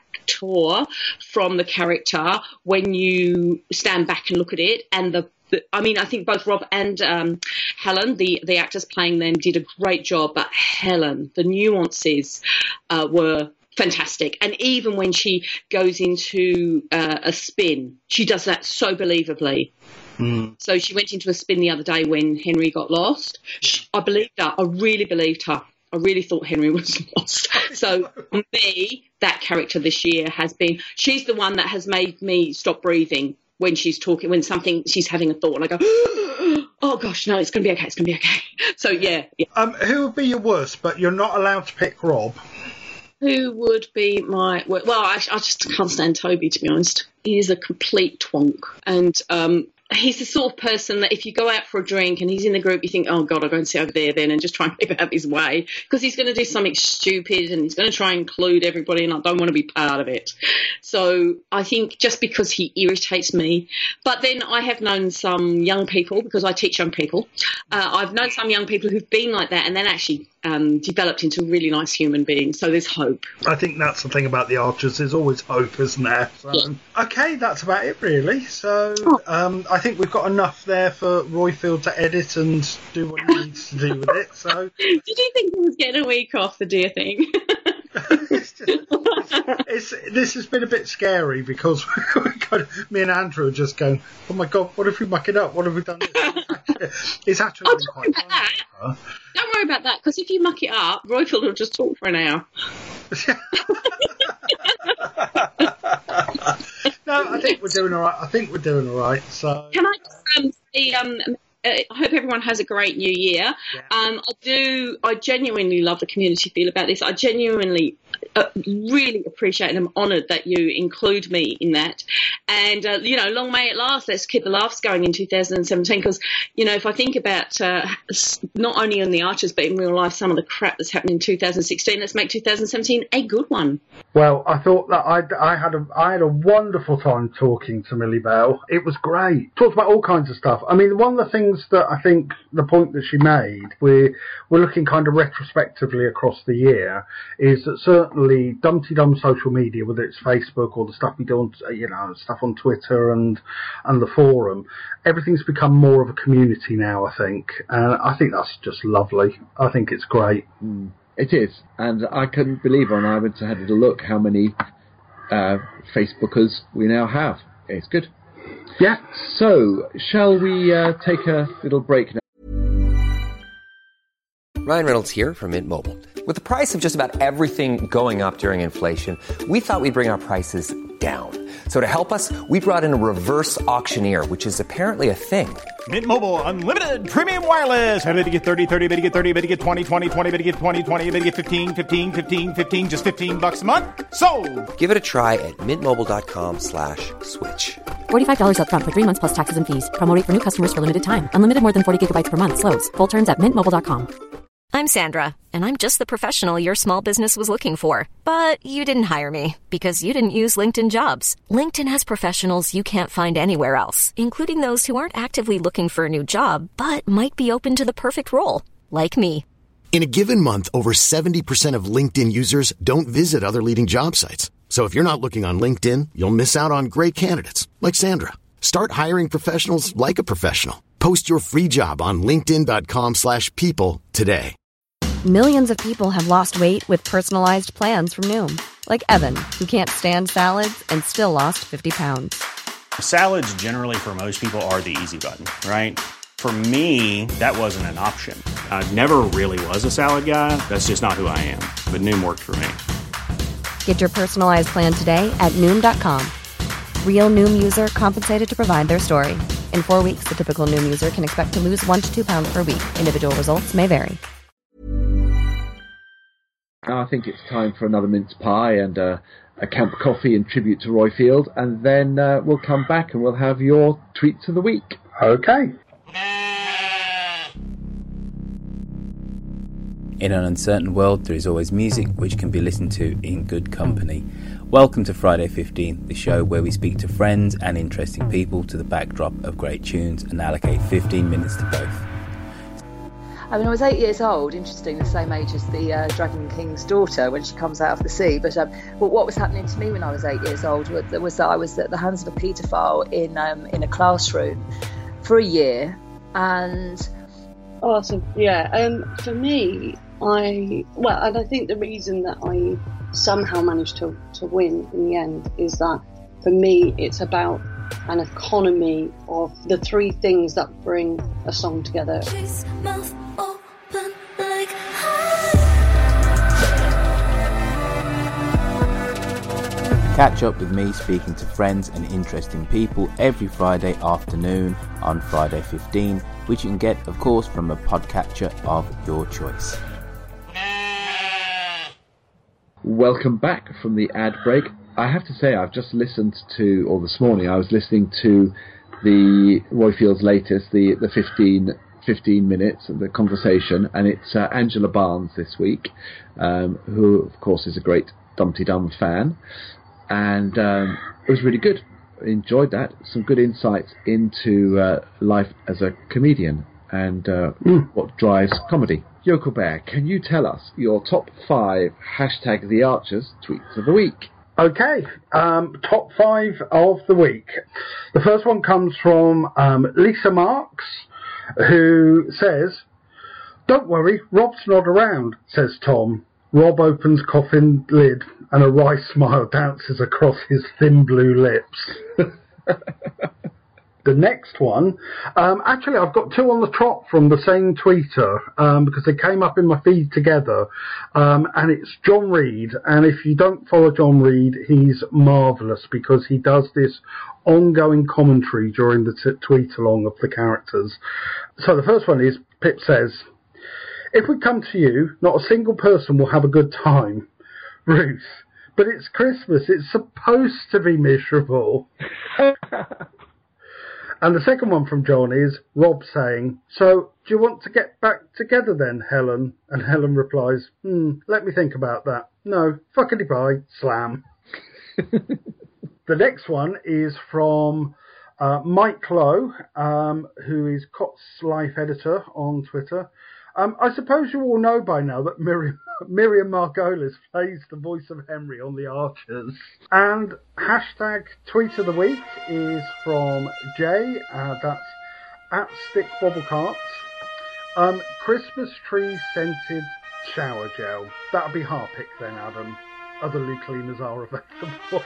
from the character when you stand back and look at it. And the, the I mean, I think both Rob and um, Helen, the the actors playing them, did a great job. But Helen, the nuances uh, were fantastic. And even when she goes into uh, a spin, she does that so believably. Mm. So she went into a spin the other day when Henry got lost. She, I believed her. I really believed her. I really thought Henry was lost. So for me, that character this year has been, she's the one that has made me stop breathing when she's talking, when something, she's having a thought and I go, oh gosh, no, it's going to be okay, it's going to be okay. So yeah. yeah. Um, who would be your worst, but you're not allowed to pick Rob? Who would be my, well, I, I just can't stand Toby, to be honest. He is a complete twonk. And, um, he's the sort of person that if you go out for a drink and he's in the group, you think, oh, God, I'll go and sit over there then and just try and keep out of his way because he's going to do something stupid and he's going to try and include everybody and I don't want to be part of it. So I think just because he irritates me. But then I have known some young people, because I teach young people, uh, I've known some young people who've been like that and then actually um, developed into really nice human beings. So there's hope. I think that's the thing about the Archers. There's always hope, isn't there? So, yeah. Okay, that's about it, really. So um, I think we've got enough there for Roifield to edit and do what he needs to do with it. So, did you think he was getting a week off, the dear thing? it's just, it's, this has been a bit scary because kind of, me and Andrew are just going, oh my God, what if we muck it up? What have we done? It's actually oh, been don't quite worry about that. Huh? Don't worry about that, because if you muck it up, Roifield will just talk for an hour. No, I think we're doing all right. I think we're doing all right. So can I just um, say, um, I hope everyone has a great new year. Yeah. Um, I do. I genuinely love the community feel about this. I genuinely, uh, really appreciate and I'm honoured that you include me in that. And uh, you know, long may it last. Let's keep the laughs going in two thousand seventeen. Because you know, if I think about uh, not only on the Archers but in real life, some of the crap that's happened in two thousand sixteen, let's make two thousand seventeen a good one. Well, I thought that I, I had a I had a wonderful time talking to Millie Bell. It was great. Talked about all kinds of stuff. I mean, one of the things that I think the point that she made, we're we're looking kind of retrospectively across the year, is that certainly Dumpty Dum social media, whether it's Facebook or the stuff we do on, you know, stuff on Twitter and and the forum, everything's become more of a community now. I think, and I think that's just lovely. I think it's great. Mm. It is, and I couldn't believe when I went to had a look how many uh, Facebookers we now have. It's good. Yeah. So, shall we uh, take a little break now? Ryan Reynolds here from Mint Mobile. With the price of just about everything going up during inflation, we thought we'd bring our prices down. So to help us, we brought in a reverse auctioneer, which is apparently a thing. Mint Mobile Unlimited Premium Wireless. How to get thirty, thirty, how to get thirty, how to get twenty, twenty, twenty, how to get twenty, twenty, how to get fifteen, fifteen, fifteen, fifteen, just fifteen bucks a month? Sold! Give it a try at mintmobile.com slash switch. forty-five dollars up front for three months plus taxes and fees. Promo rate for new customers for limited time. Unlimited more than forty gigabytes per month. Slows full terms at mint mobile dot com. I'm Sandra, and I'm just the professional your small business was looking for. But you didn't hire me because you didn't use LinkedIn Jobs. LinkedIn has professionals you can't find anywhere else, including those who aren't actively looking for a new job, but might be open to the perfect role. like me. In a given month, over seventy percent of LinkedIn users don't visit other leading job sites. So if you're not looking on LinkedIn, you'll miss out on great candidates like Sandra. Start hiring professionals like a professional. Post your free job on linkedin.com slash people today. Millions of people have lost weight with personalized plans from Noom. Like Evan, who can't stand salads and still lost fifty pounds. Salads generally for most people are the easy button, right? For me, that wasn't an option. I never really was a salad guy. That's just not who I am. But Noom worked for me. Get your personalized plan today at Noom dot com. Real Noom user compensated to provide their story. In four weeks, the typical Noom user can expect to lose one to two pounds per week. Individual results may vary. I think it's time for another mince pie and uh, a camp coffee in tribute to Roifield, and then uh, we'll come back and we'll have your tweets of the week. Okay. In an uncertain world, there is always music which can be listened to in good company. Welcome to Friday fifteen, the show where we speak to friends and interesting people to the backdrop of great tunes and allocate fifteen minutes to both. I mean, I was eight years old, interesting, the same age as the uh, Dragon King's daughter when she comes out of the sea. But um, well, what was happening to me when I was eight years old was, was that I was at the hands of a paedophile in um, in a classroom for a year. And oh, so yeah, um, for me, I well, and I think the reason that I somehow managed to to win in the end is that for me, it's about an economy of the three things that bring a song together. Catch up with me speaking to friends and interesting people every Friday afternoon on Friday fifteen, which you can get, of course, from a podcatcher of your choice. Welcome back from the ad break. I have to say, I've just listened to, or this morning, I was listening to the Roifield's latest, the, the fifteen, fifteen minutes of the conversation, and it's uh, Angela Barnes this week, um, who, of course, is a great Dumpty Dum fan, and um, it was really good. I enjoyed that. Some good insights into uh, life as a comedian and uh, mm. what drives comedy. Yokel Bear, can you tell us your top five hashtag The Archers tweets of the week? Okay, um, top five of the week. The first one comes from um, Lisa Marks, who says, "Don't worry, Rob's not around," says Tom. Rob opens coffin lid and a wry smile dances across his thin blue lips. The next one, um, actually I've got two on the trot from the same tweeter um, because they came up in my feed together, um, and it's John Reed. And if you don't follow John Reed, he's marvellous because he does this ongoing commentary during the t- tweet along of the characters. So the first one is, Pip says, "If we come to you, not a single person will have a good time. Ruth, but it's Christmas, it's supposed to be miserable." And the second one from John is Rob saying, "So, do you want to get back together then, Helen?" And Helen replies, hmm, let me think about that. No, fuckity bye, slam. The next one is from uh, Mike Lowe, um, who is Cott's Life editor on Twitter. Um, I suppose you all know by now that Miriam, Miriam Margolis plays the voice of Henry on The Archers. And hashtag tweet of the week is from Jay, uh, that's at Stick Bobblecarts. Um, Christmas tree scented shower gel. That'll be Harpic then, Adam. Other loo cleaners are available.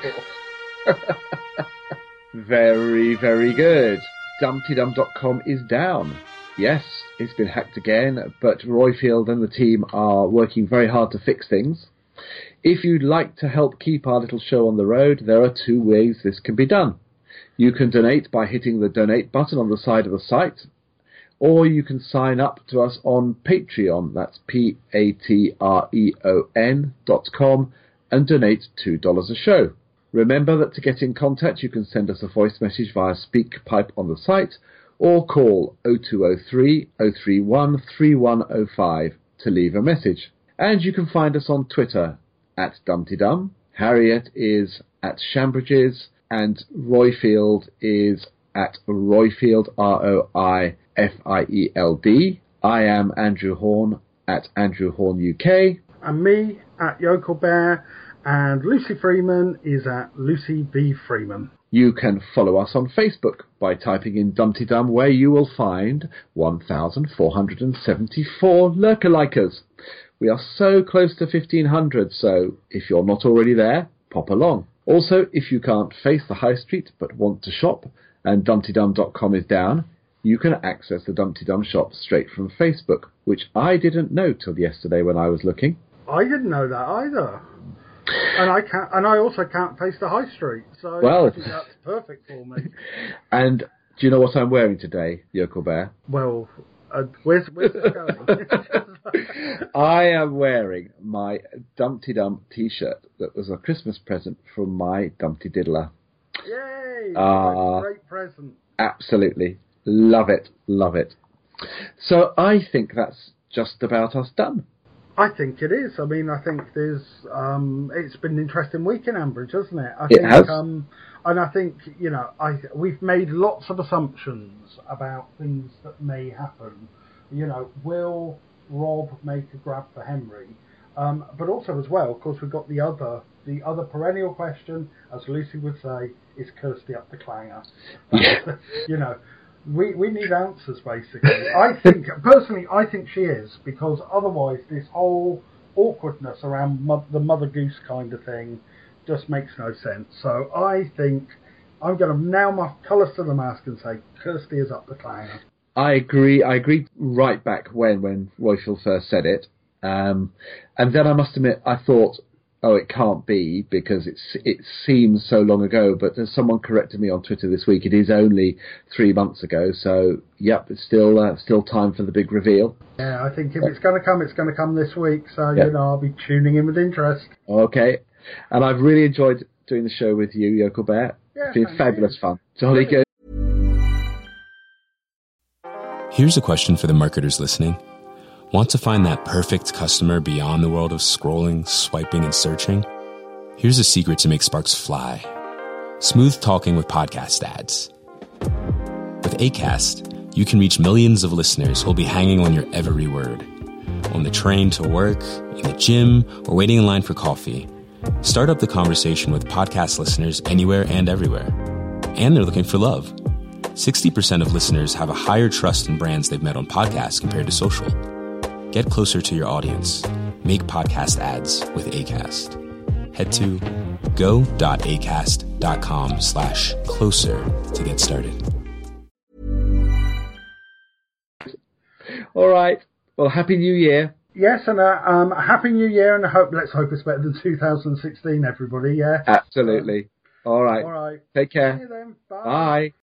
Very, very good. Dumpty Dum dot com is down. Yes, it's been hacked again, but Roifield and the team are working very hard to fix things. If you'd like to help keep our little show on the road, there are two ways this can be done. You can donate by hitting the donate button on the side of the site, or you can sign up to us on Patreon, that's P A T R E O N dot com, and donate two dollars a show. Remember that to get in contact, you can send us a voice message via SpeakPipe on the site, or call oh two oh three, oh three one, three one oh five to leave a message. And you can find us on Twitter at Dumpty Dum. Harriet is at Shambridges, and Roifield is at Roifield, R O I F I E L D. I am Andrew Horn at Andrew Horn U K. And me at Yokel Bear. And Lucy Freeman is at Lucy V. Freeman. You can follow us on Facebook by typing in Dumpty Dum, where you will find one thousand four hundred seventy-four lurker-likers. We are so close to fifteen hundred, so if you're not already there, pop along. Also, if you can't face the high street but want to shop, and dumpty dum dot com is down, you can access the Dumpty Dum shop straight from Facebook, which I didn't know till yesterday when I was looking. I didn't know that either. And I can't, and I also can't face the high street, so well, I think that's perfect for me. And do you know what I'm wearing today, Yokel Bear? Well, uh, where's, where's this going? I am wearing my Dumpty Dum t-shirt that was a Christmas present from my Dumpty Diddler. Yay! Uh, great present. Absolutely. Love it. Love it. So I think that's just about us done. I think it is. I mean, I think there's. Um, it's been an interesting week in Ambridge, hasn't it? I It think, has. Um, and I think you know, I we've made lots of assumptions about things that may happen. You know, will Rob make a grab for Henry? Um, but also as well, of course, we've got the other the other perennial question, as Lucy would say, is Kirsty up the clanger? That's, you know. We we need answers, basically. I think, personally, I think she is, because otherwise this whole awkwardness around mo- the Mother Goose kind of thing just makes no sense. So I think I'm going to nail my colours to the mast and say Kirsty is up the clanger. I agree. I agreed right back when, when Roifield first said it. Um, and then I must admit, I thought, oh, it can't be, because it's, it seems so long ago. But as someone corrected me on Twitter this week, it is only three months ago. So, yep, it's still uh, still time for the big reveal. Yeah, I think if it's going to come, it's going to come this week. So, Yep. you know, I'll be tuning in with interest. Okay. And I've really enjoyed doing the show with you, Yokel Bear. Yeah, It's been thank fabulous you. fun. Jolly good. Here's a question for the marketers listening. Want to find that perfect customer beyond the world of scrolling, swiping, and searching? Here's a secret to make sparks fly. Smooth talking with podcast ads. With Acast, you can reach millions of listeners who'll be hanging on your every word. On the train to work, in the gym, or waiting in line for coffee. Start up the conversation with podcast listeners anywhere and everywhere. And they're looking for love. sixty percent of listeners have a higher trust in brands they've met on podcasts compared to social. Get closer to your audience. Make podcast ads with Acast. Head to go.acast.com slash closer to get started. All right. Well, Happy New Year. Yes, and uh, um, Happy New Year, and I hope, let's hope it's better than two thousand sixteen, everybody, yeah? Absolutely. All right. All right. Take care. See you then. Bye. Bye.